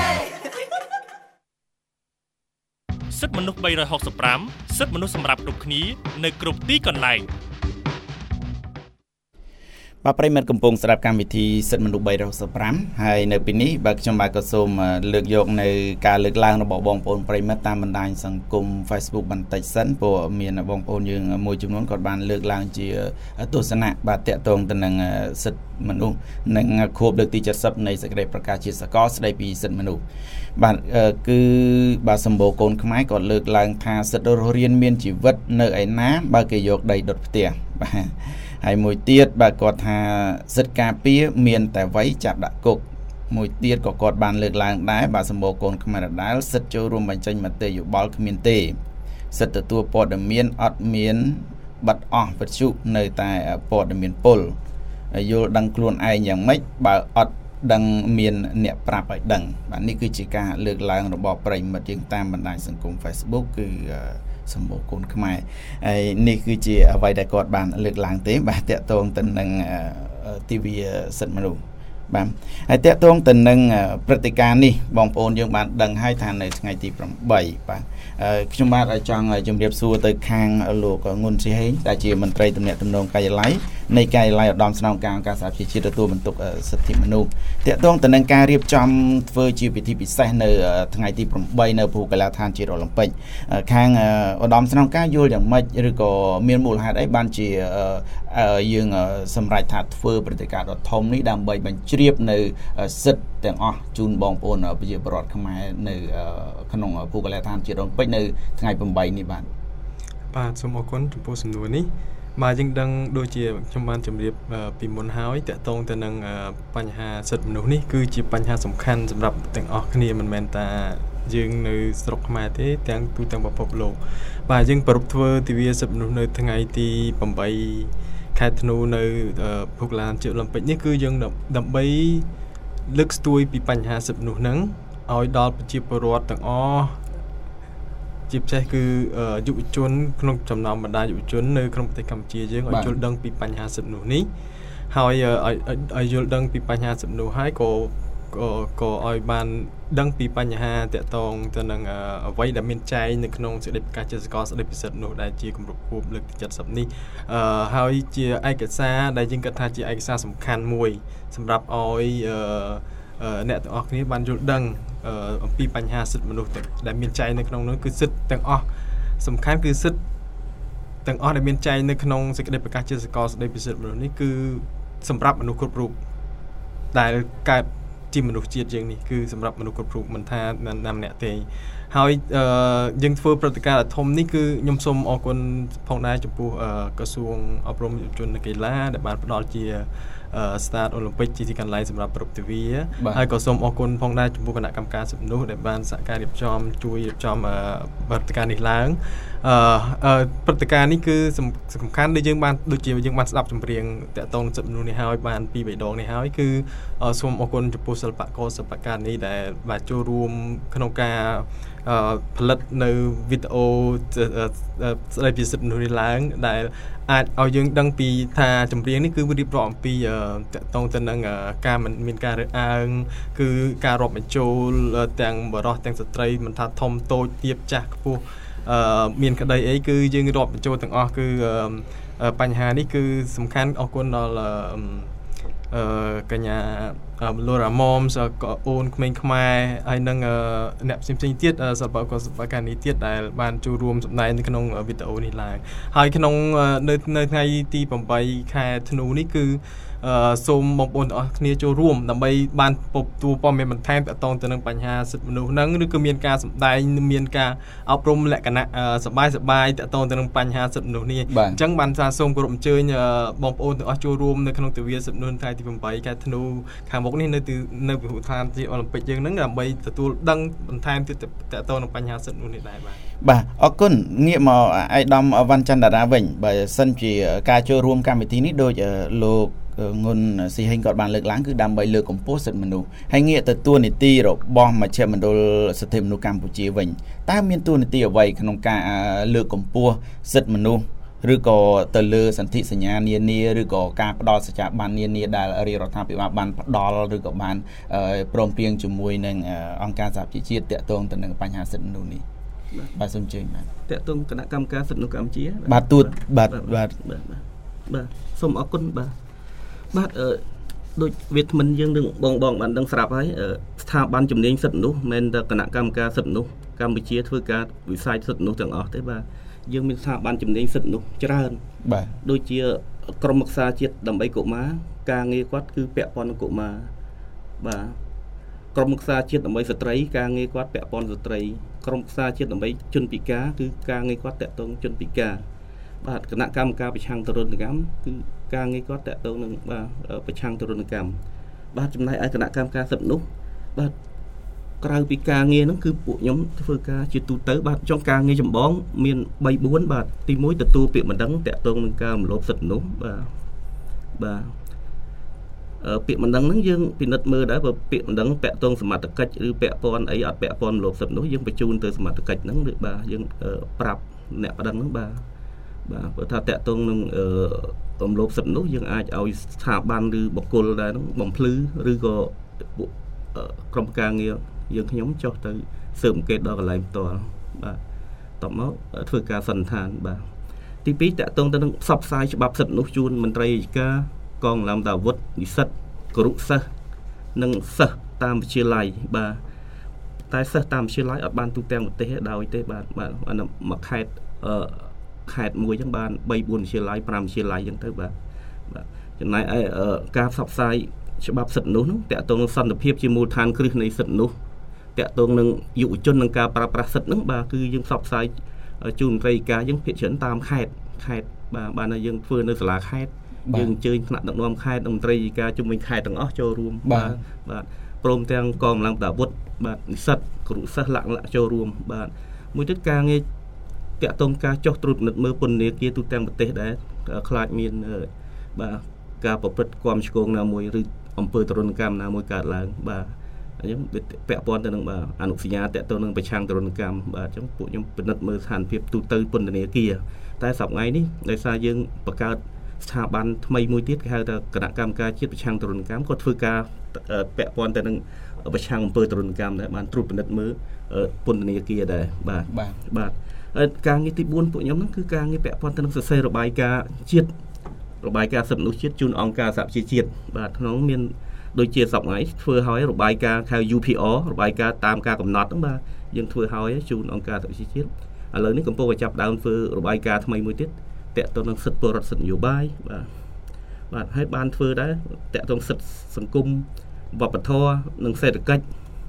សិទ្ធិមនុស្សបីរយហកសិបប្រាំសិទ្ធិមនុស្សសម្រាប់គ្រប់គ្នានៅគ្រប់ទីកន្លែងបាទប្រិមិត្តកំពុងស្ដាប់កម្មវិធីសិទ្ធិមនុស្សបីរយហកសិបប្រាំហើយនៅពេលនេះបាទខ្ញុំបាទក៏សូមលើកយកនៅការលើកឡើងរបស់បងប្អូនប្រិមិត្តតាមបណ្ដាញសង្គម Facebook បន្តិចសិនព្រោះមានបងប្អូនយើងមួយចំនួនគាត់បានលើកឡើងជាទស្សនៈបាទតាក់ទងទៅនឹងសិទ្ធិមនុស្សនិងខួបលើកទីเจ็ดสิบនៃសេចក្តីប្រកាសជាសកលស្តីពីសិទ្ធិមនុស្សបាទគឺបាទសម្បូរកូនខ្មែរក៏លើកឡើងថាសិទ្ធិរស់រានមានជីវិតនៅឯណាបើគេយកដីដុតផ្ទះបាទហើយមួយទៀតបាទគាត់ថាសិទ្ធិការពារមានតែវ័យចាប់ដាក់គុកមួយទៀតក៏គាត់បានលើកឡើងដែរបាទសម្បូរកូនខ្មែរដដែលសិទ្ធិចូលរួមបញ្ចេញមតិយោបល់គ្មានទេសិទ្ធិទទួលព័ត៌មានអត់មានបាត់អស់វិទ្យុនៅតែព័ត៌មានពលយល់ដឹងខ្លួនឯងយ៉ាងម៉េចបើអត់ដឹងមានអ្នកប្រាប់ឲ្យដឹងបាទនេះគឺជាការលើកឡើងរបស់ប្រិមិត្តយើងតាមបណ្ដាញសង្គម Facebook គឺសម្បូរកូនខ្មែរហើយនេះគឺជាអ្វីដែលគាត់បានលើកឡើងទេបាទតាក់ទងទៅនឹងទិវាសិទ្ធិមនុស្សបាទហើយតាក់ទងទៅនឹងព្រឹត្តិការណ៍នេះបងប្អូនយើងបានដឹងហើយថានៅថ្ងៃទីប្រាំបីបាទខ្ញុំបាទចង់ជម្រាបសួរទៅខាងលោកងុនស៊ីហេងដែលជាមន្ត្រីទំនាក់ទំនងការិយាល័យនៃការិយាល័យឧត្តមស្នងការអង្គការសហប្រជាជាតិទទួលបន្ទុកសិទ្ធិមនុស្សតាក់ទងទៅនឹងការរៀបចំធ្វើជាពិធីពិសេសនៅថ្ងៃទីប្រាំបីនៅភូមិកីឡាដ្ឋានជាតិអូឡ িম্প ិកខាងឧត្តមស្នងការយល់យ៉ាងម៉េចឬក៏មានមូលហេតុអីបានជាយើងសម្រេចថាធ្វើព្រឹត្តិការណ៍ដ៏ធំនេះដើម្បីបញ្ជ្រាបនៅសិទ្ធិទាំងអស់ជូនបងប្អូនប្រជាពលរដ្ឋខ្មែរនៅក្នុងភូមិកីឡាដ្ឋានជាតិអូឡ িম্প ិកនៅថ្ងៃប្រាំបីនេះបាទបាទសូមអរគុណចំពោះសំណួរនេះបាទយើងដឹងដូចជាខ្ញុំបានជម្រាបពីមុនហើយតកតងទៅនឹងបញ្ហាសិទ្ធិមនុស្សនេះគឺជាបញ្ហាសំខាន់សម្រាប់ទាំងអស់គ្នាមិនមែនតែយើងនៅស្រុកខ្មែរទេទាំងទូទាំងពិភពលោកបាទយើងប្រពៃធ្វើទិវាសិទ្ធិមនុស្សនៅថ្ងៃទីប្រាំបីខែធ្នូនៅភូមិកីឡាជាតិអូឡ িম্প ិកនេះគឺយើងដើម្បីលើកស្ទួយពីបញ្ហាសិទ្ធិមនុស្សហ្នឹងឲ្យដល់ប្រជាពលរដ្ឋទាំងអស់ជាពិសេសគឺយុវជនក្នុងចំណោមបណ្ដាយុវជននៅក្នុងប្រទេសកម្ពុជាយើងឲ្យយល់ដឹងពីបញ្ហាសិទ្ធិមនុស្សនេះហើយឲ្យយល់ដឹងពីបញ្ហាសិទ្ធិមនុស្សហើយក៏ក៏ឲ្យបានដឹងពីបញ្ហាតាក់ទងទៅនឹងអ្វីដែលមានចែងនៅក្នុងសេចក្តីប្រកាសជាសកលស្តីពីសិទ្ធិមនុស្សដែលជាគម្រប់ខួបលើកទីเจ็ดสิบនេះហើយជាឯកសារដែលយើងគិតថាជាឯកសារសំខាន់មួយសម្រាប់ឲ្យអ្នកទាំងអស់គ្នាបានយល់ដឹងអំពីបញ្ហាសិទ្ធិមនុស្សដែលមានចែងនៅក្នុងនោះគឺសិទ្ធិទាំងអស់សំខាន់គឺសិទ្ធិទាំងអស់ដែលមានចែងនៅក្នុងសេចក្តីប្រកាសជាសកលស្តីពីសិទ្ធិមនុស្សនេះគឺសម្រាប់មនុស្សគ្រប់រូបដែលកើតជាមនុស្សជាតិយើងនេះគឺសម្រាប់មនុស្សគ្រប់រូបមិនថាណាម្នាក់ទេហហើយយើងធ្វើព្រឹត្តិការណ៍ធំនេះគឺខ្ញុំសូមអរគុណផងដែរចំពោះក្រសួងអប់រំយុវជននិងកីឡាដែលបានផ្ដល់ជាstart Olympic ជាទីកន្លែងសម្រាប់ប្រពៃទិវាហើយក៏សូមអរគុណផងដែរចំពោះគណៈកម្មការសិទ្ធិមនុស្សដែលបានសហការរៀបចំជួយរៀបចំព្រឹត្តិការណ៍នេះឡើងអឺព្រឹត្តិការណ៍នេះគឺសំខាន់ដែលយើងបានដូចជាយើងបានស្ដាប់ចម្រៀងតាក់ទងសិទ្ធិមនុស្សនេះហើយបានពីរបីដងនេះហើយគឺសូមអរគុណចំពោះសិល្បករសិល្បករនេះដែលបានចូលរួមក្នុងការផលិតនៅវីដេអូស្ដីពីសិទ្ធិមនុស្សនេះឡើងដែលអាចឲ្យយើងដឹងពីថាចម្រៀងនេះគឺរៀបរាប់អំពីតកតងទៅនឹងការមិនមានការរើសអើងគឺការរាប់បញ្ចូលទាំងបរិសុទ្ធទាំងស្ត្រីមិនថាធំតូចទាបចាស់ខ្ពស់មានក្តីអីគឺយើងរាប់បញ្ចូលទាំងអស់គឺបញ្ហានេះគឺសំខាន់អរគុណដល់អឺកញ្ញាលូរ៉ាម៉មសក៏អូនក្មេងខ្មែរហើយនឹងអ្នកផ្សេងៗទៀតសិល្បករសិល្បករនេះទៀតដែលបានចូលរួមសម្ដែងនៅក្នុងវីដេអូនេះឡើងហើយក្នុងនៅនៅថ្ងៃទីប្រាំបីខែធ្នូនេះគឺសូមបងប្អូនទាំងអស់គ្នាចូលរួមដើម្បីបានពពទួព័ត៌មានបន្ថែមទាក់ទងទៅនឹងបញ្ហាសិទ្ធិមនុស្សហ្នឹងឬក៏មានការសម្ដែងមានការអប់រំលក្ខណៈសบายសบายទាក់ទងទៅនឹងបញ្ហាសិទ្ធិមនុស្សនេះអញ្ចឹងបានថាសូមគោរពអញ្ជើញបងប្អូនទាំងអស់ចូលរួមនៅក្នុងទិវាសិទ្ធិមនុស្សថ្ងៃទីប្រាំបីខែធ្នូខាងមុខនេះនៅនៅវិហុឋានទីអូឡ িম্প ពិកយើងហ្នឹងដើម្បីទទួលដឹងបន្ថែមទៀតទាក់ទងនឹងបញ្ហាសិទ្ធិមនុស្សនេះដែរបាទបាទអរគុណងាកមកអាយដាមវ៉ាន់ច័ន្ទតារាវិញបើសិនជាការចូលរួមកម្មវិធីនេះដូចលោកងុនស៊ីហេងគាត់បានលើកឡើងគឺដើម្បីលើកកម្ពស់សិទ្ធិមនុស្សហើយងាកទៅតួនាទីរបស់មជ្ឈមណ្ឌលសិទ្ធិមនុស្សកម្ពុជាវិញតើមានតួនាទីអ្វីក្នុងការលើកកម្ពស់សិទ្ធិមនុស្សឬក៏ទៅលើសន្ធិសញ្ញានានាឬក៏ការផ្ដល់សច្ចាប័ននានាដែលរាជរដ្ឋាភិបាលបានផ្ដល់ឬក៏បានព្រមព្រៀងជាមួយនឹងអង្គការសហប្រជាជាតិទាក់ទងទៅនឹងបញ្ហាសិទ្ធិមនុស្សនេះបាទសូមអញ្ជើញបាទតាក់ទងគណៈកម្មការសិទ្ធិមនុស្សកម្ពុជាបាទទូតបាទបាទបាទសូមអរគុណបាទបាទអឺដូចវាគ្មិនយើងនឹងបងបងបានដឹងស្រាប់ហើយស្ថាប័នជំនាញសិទ្ធិមនុស្សមិនតែគណៈកម្មការសិទ្ធិមនុស្សកម្ពុជាធ្វើការវិស័យសិទ្ធិមនុស្សទាំងអស់ទេបាទយើងមានស្ថាប័នជំនាញសិទ្ធិមនុស្សច្រើនបាទដូចជាក្រមរក្សាជាតិដើម្បីកុមារការងារគាត់គឺពាក់ព័ន្ធនឹងកុមារបាទក្រមរក្សាជាតិដើម្បីស្ត្រីការងារគាត់ពាក់ព័ន្ធស្ត្រីក្រមរក្សាជាតិដើម្បីជនពិការគឺការងារគាត់តាក់ទងជនពិការបាទគណៈកម្មការប្រឆាំងទរណកម្មគឺការងារគាត់តាក់ទងនឹងបាទប្រឆាំងទរណកម្មបាទចំណែកឯគណៈកម្មការសិទ្ធិមនុស្សបាទក្រៅពីការងារហ្នឹងគឺពួកខ្ញុំធ្វើការជាទូទៅបាទចុងការងារចម្បងមានបីបួនបាទទីមួយទទួលពាក្យបណ្ដឹងតាក់ទងនឹងការរំលោភសិទ្ធិមនុស្សបាទបាទអឺពាក្យបណ្ដឹងហ្នឹងយើងពិនិត្យមើលដែរបើពាក្យបណ្ដឹងតាក់ទងសមត្ថកិច្ចឬពាក់ព័ន្ធអីអត់ពាក់ព័ន្ធរំលោភសិទ្ធិមនុស្សយើងបញ្ជូនទៅសមត្ថកិច្ចហ្នឹងឬបាទយើងប្រាប់អ្នកបណ្ដឹងហ្នឹងបាទបាទបើថាតាក់ទងនឹងអឺរំលោភសិទ្ធិមនុស្សយើងអាចឲ្យស្ថាប័នឬបុគ្គលដែរហ្នឹងបំភ្លឺឬក៏ពួកក្រុមការងារយើងខ្ញុំចុះទៅស៊ើបអង្កេតដល់កន្លែងផ្ទាល់បាទតបមកធ្វើការសន្និដ្ឋានបាទទីពីរតាក់ទងទៅនឹងផ្សព្វផ្សាយច្បាប់សិទ្ធិមនុស្សជូនមន្ត្រីរាជការកងកម្លាំងអាវុធនិស្សិតគរុសិស្សនិងសិស្សតាមវិទ្យាល័យបាទតែសិស្សតាមវិទ្យាល័យអត់បានទូទាំងប្រទេសដោយទេបាទបាទមួយខេត្តអឺខេត្តមួយចឹងបានបីបួនវិទ្យាល័យប្រាំវិទ្យាល័យចឹងទៅបាទបាទចំណែកឯការផ្សព្វផ្សាយច្បាប់សិទ្ធិមនុស្សនោះតាក់ទងនឹងសន្តិភាពជាមូលដ្ឋានគ្រឹះនៃសិទ្ធិមនុស្សតាក់ទងនឹងយុវជននឹងការប្រើប្រាស់សិទ្ធិហ្នឹងបាទគឺយើងផ្សព្វផ្សាយជូនមន្ត្រីការយើងភាគច្រើនតាមខេត្តខេត្តបាទបានតែយើងធ្វើនៅសាលាខេត្តយើងអញ្ជើញថ្នាក់ដឹកនាំខេត្តមន្ត្រីការជំនាញខេត្តទាំងអស់ចូលរួមបាទបាទព្រមទាំងកងកម្លាំងប្រដាប់អាវុធបាទនិស្សិតគ្រូសិស្សលក្ខណៈចូលរួមបាទមួយទៀតការងារតាក់ទងការចុះត្រួតពិនិត្យមើលពន្ធនាគារទូទាំងប្រទេសដែរខ្លាចមានបាទការប្រព្រឹត្តកម្មឆ្គងណាមួយឬអំពើទរណកម្មណាមួយកើតឡើងបាទអញ្ចឹងពាក់ព័ន្ធទៅនឹងបាទអនុសញ្ញាតាក់ទងនឹងប្រឆាំងទរណកម្មបាទអញ្ចឹងពួកខ្ញុំពិនិត្យមើលស្ថានភាពទូទៅពន្ធនាគារតែសប្តាហ៍នេះដោយសារយើងបង្កើតស្ថាប័នថ្មីមួយទៀតគេហៅថាគណៈកម្មការជាតិប្រឆាំងទរណកម្មគាត់ធ្វើការពាក់ព័ន្ធទៅនឹងប្រឆាំងអំពើទរណកម្មដែរបានត្រួតពិនិត្យមើលពន្ធនាគារដែរបាទបាទហើយការងារទីបួនពួកខ្ញុំហ្នឹងគឺការងារពាក់ព័ន្ធទៅនឹងសរសេររបាយការណ៍ជាតិរបាយការណ៍សិទ្ធិមនុស្សជាតិជូនអង្គការសហប្រជាជាតិបាទក្នុងមានដូចជាសប្តាហ៍ធ្វើឲ្យរបាយការណ៍ហៅ U P R របាយការណ៍តាមការកំណត់ហ្នឹងបាទយើងធ្វើឲ្យជូនអង្គការសហប្រជាជាតិឥឡូវនេះកំពុងតែចាប់ដើមធ្វើរបាយការណ៍ថ្មីមួយទៀតតាក់ទងនឹងសិទ្ធិពលរដ្ឋសិទ្ធិនយោបាយបាទបាទហើយបានធ្វើដែរតាក់ទងសិទ្ធិសង្គមវប្បធម៌និងសេដ្ឋកិច្ច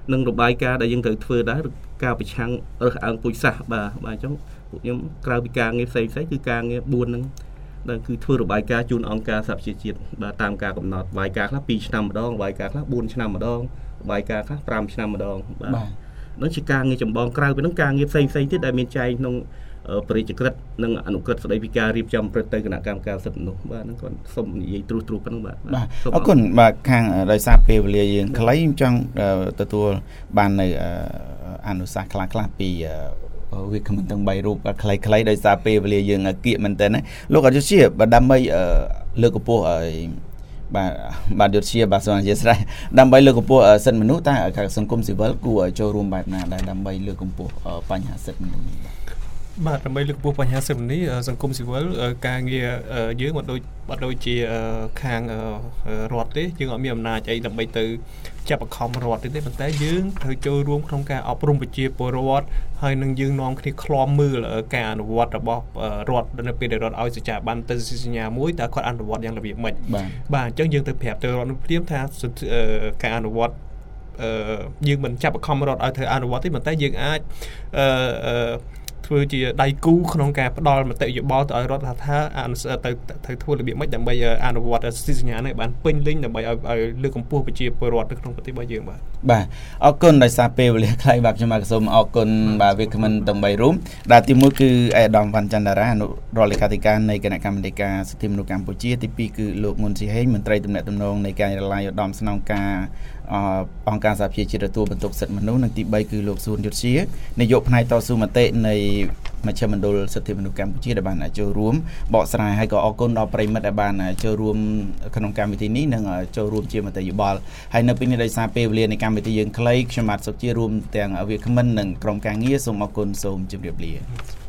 នឹងរបាយការណ៍ដែលយើងត្រូវធ្វើដែរការប្រឆាំងរើសអើងពូជសាសន៍បាទបាទអញ្ចឹងពួកខ្ញុំក្រៅពីការងារផ្សេងផ្សេងគឺការងារបួនហ្នឹងដែលគឺធ្វើរបាយការណ៍ជូនអង្គការសហប្រជាជាតិបាទតាមការកំណត់របាយការណ៍ខ្លះពីរឆ្នាំម្ដងរបាយការណ៍ខ្លះបួនឆ្នាំម្ដងរបាយការណ៍ខ្លះប្រាំឆ្នាំម្ដងបាទនោះជាការងារចម្បងក្រៅពីហ្នឹងការងារផ្សេងផ្សេងទៀតដែលមានចែងក្នុងព្រះរាជក្រឹត្យនិងអនុក្រឹត្យស្ដីពីការរៀបចំព្រឹត្តិទៅគណៈកម្មការសិទ្ធិមនុស្សបាទហ្នឹងគាត់សូមនិយាយត្រួសត្រាសប៉ុណ្្នឹងបាទបាទអរគុណបាទខាងដោយសារពេលវេលាយើងខ្លីខ្ញុំចង់ទទួលបាននៅអនុសាសន៍ខ្លះខ្លះពីវាគ្មិនទាំងបីរូបខ្លីៗដោយសារពេលវេលាយើងគៀកមែនតើណាលោកអយុធ្យាបាទដើម្បីលើកកម្ពស់បាទបាទយុទ្ធជាបាទសូមអធិស្ឋានដើម្បីលើកកម្ពស់សិទ្ធិមនុស្សតែសង្គមស៊ីវិលគួរចូលរួមបែបណាដែរដើម្បីលើកកម្ពស់បញ្ហាសិទ្ធិមនុស្សនេះបាទដើម្បីលើកកម្ពស់បញ្ហាសិទ្ធិមនុស្សសង្គមស៊ីវិលការងារយើងមិនដូចបាត់ដូចជាខាងរដ្ឋទេយើងអត់មានអំណាចអីដើម្បីទៅចាប់បង្ខំរដ្ឋទេប៉ុន្តែយើងត្រូវចូលរួមក្នុងការអប់រំប្រជាពលរដ្ឋហើយនឹងយើងនាំគ្នាឃ្លាំមើលការអនុវត្តរបស់រដ្ឋនៅពេលដែលរដ្ឋឲ្យសច្ចាប័នទៅសញ្ញាមួយតើគាត់អនុវត្តយ៉ាងរបៀបម៉េចបាទអញ្ចឹងយើងទៅប្រាប់ទៅរដ្ឋនោះព្រាមថាការអនុវត្តអឺយើងមិនចាប់បង្ខំរដ្ឋឲ្យធ្វើអនុវត្តទេប៉ុន្តែយើងអាចអឺធ្វើជាដៃគូក្នុងការផ្ដល់មតិយោបល់ទៅឲ្យរដ្ឋថាទៅទៅធ្វើរបៀបម៉េចដើម្បីអនុវត្តសិទ្ធិសញ្ញានេះបានពេញលេញដើម្បីឲ្យឲ្យលើកកម្ពស់ប្រជាពលរដ្ឋនៅក្នុងប្រទេសរបស់យើងបាទបាទអរគុណដោយសារពេលវេលាខ្លីបាទខ្ញុំបាទសូមអរគុណបាទវាគ្មិនទាំងបីរូបដែលទីមួយគឺអេដាមវ៉ាន់ចន្ទរាអនុរដ្ឋលេខាធិការនៃគណៈកម្មាធិការសិទ្ធិមនុស្សកម្ពុជាទីពីរគឺលោកងុនស៊ីហេងមន្ត្រីទំនាក់ទំនងនៃការិយាល័យឧត្តមស្នងការអង្គការសហប្រជាជាតិទទួលបន្ទុកសិទ្ធិមនុស្សនិងទីបីគឺលោកសួនយុទ្ធជានាយកផ្នែកតស៊ូមតិនៃមជ្ឈមណ្ឌលសិទ្ធិមនុស្សកម្ពុជាដែលបានចូលរួមបកស្រាយហើយក៏អរគុណដល់ប្រិមិត្តដែលបានចូលរួមក្នុងកម្មវិធីនេះនិងចូលរួមជាមតិយោបល់ហើយនៅពេលនេះដោយសារពេលវេលានៃកម្មវិធីយើងខ្លីខ្ញុំបាទសុខជារួមទាំងវាគ្មិននិងក្រុមការងារសូមអរគុណសូមជម្រាបលា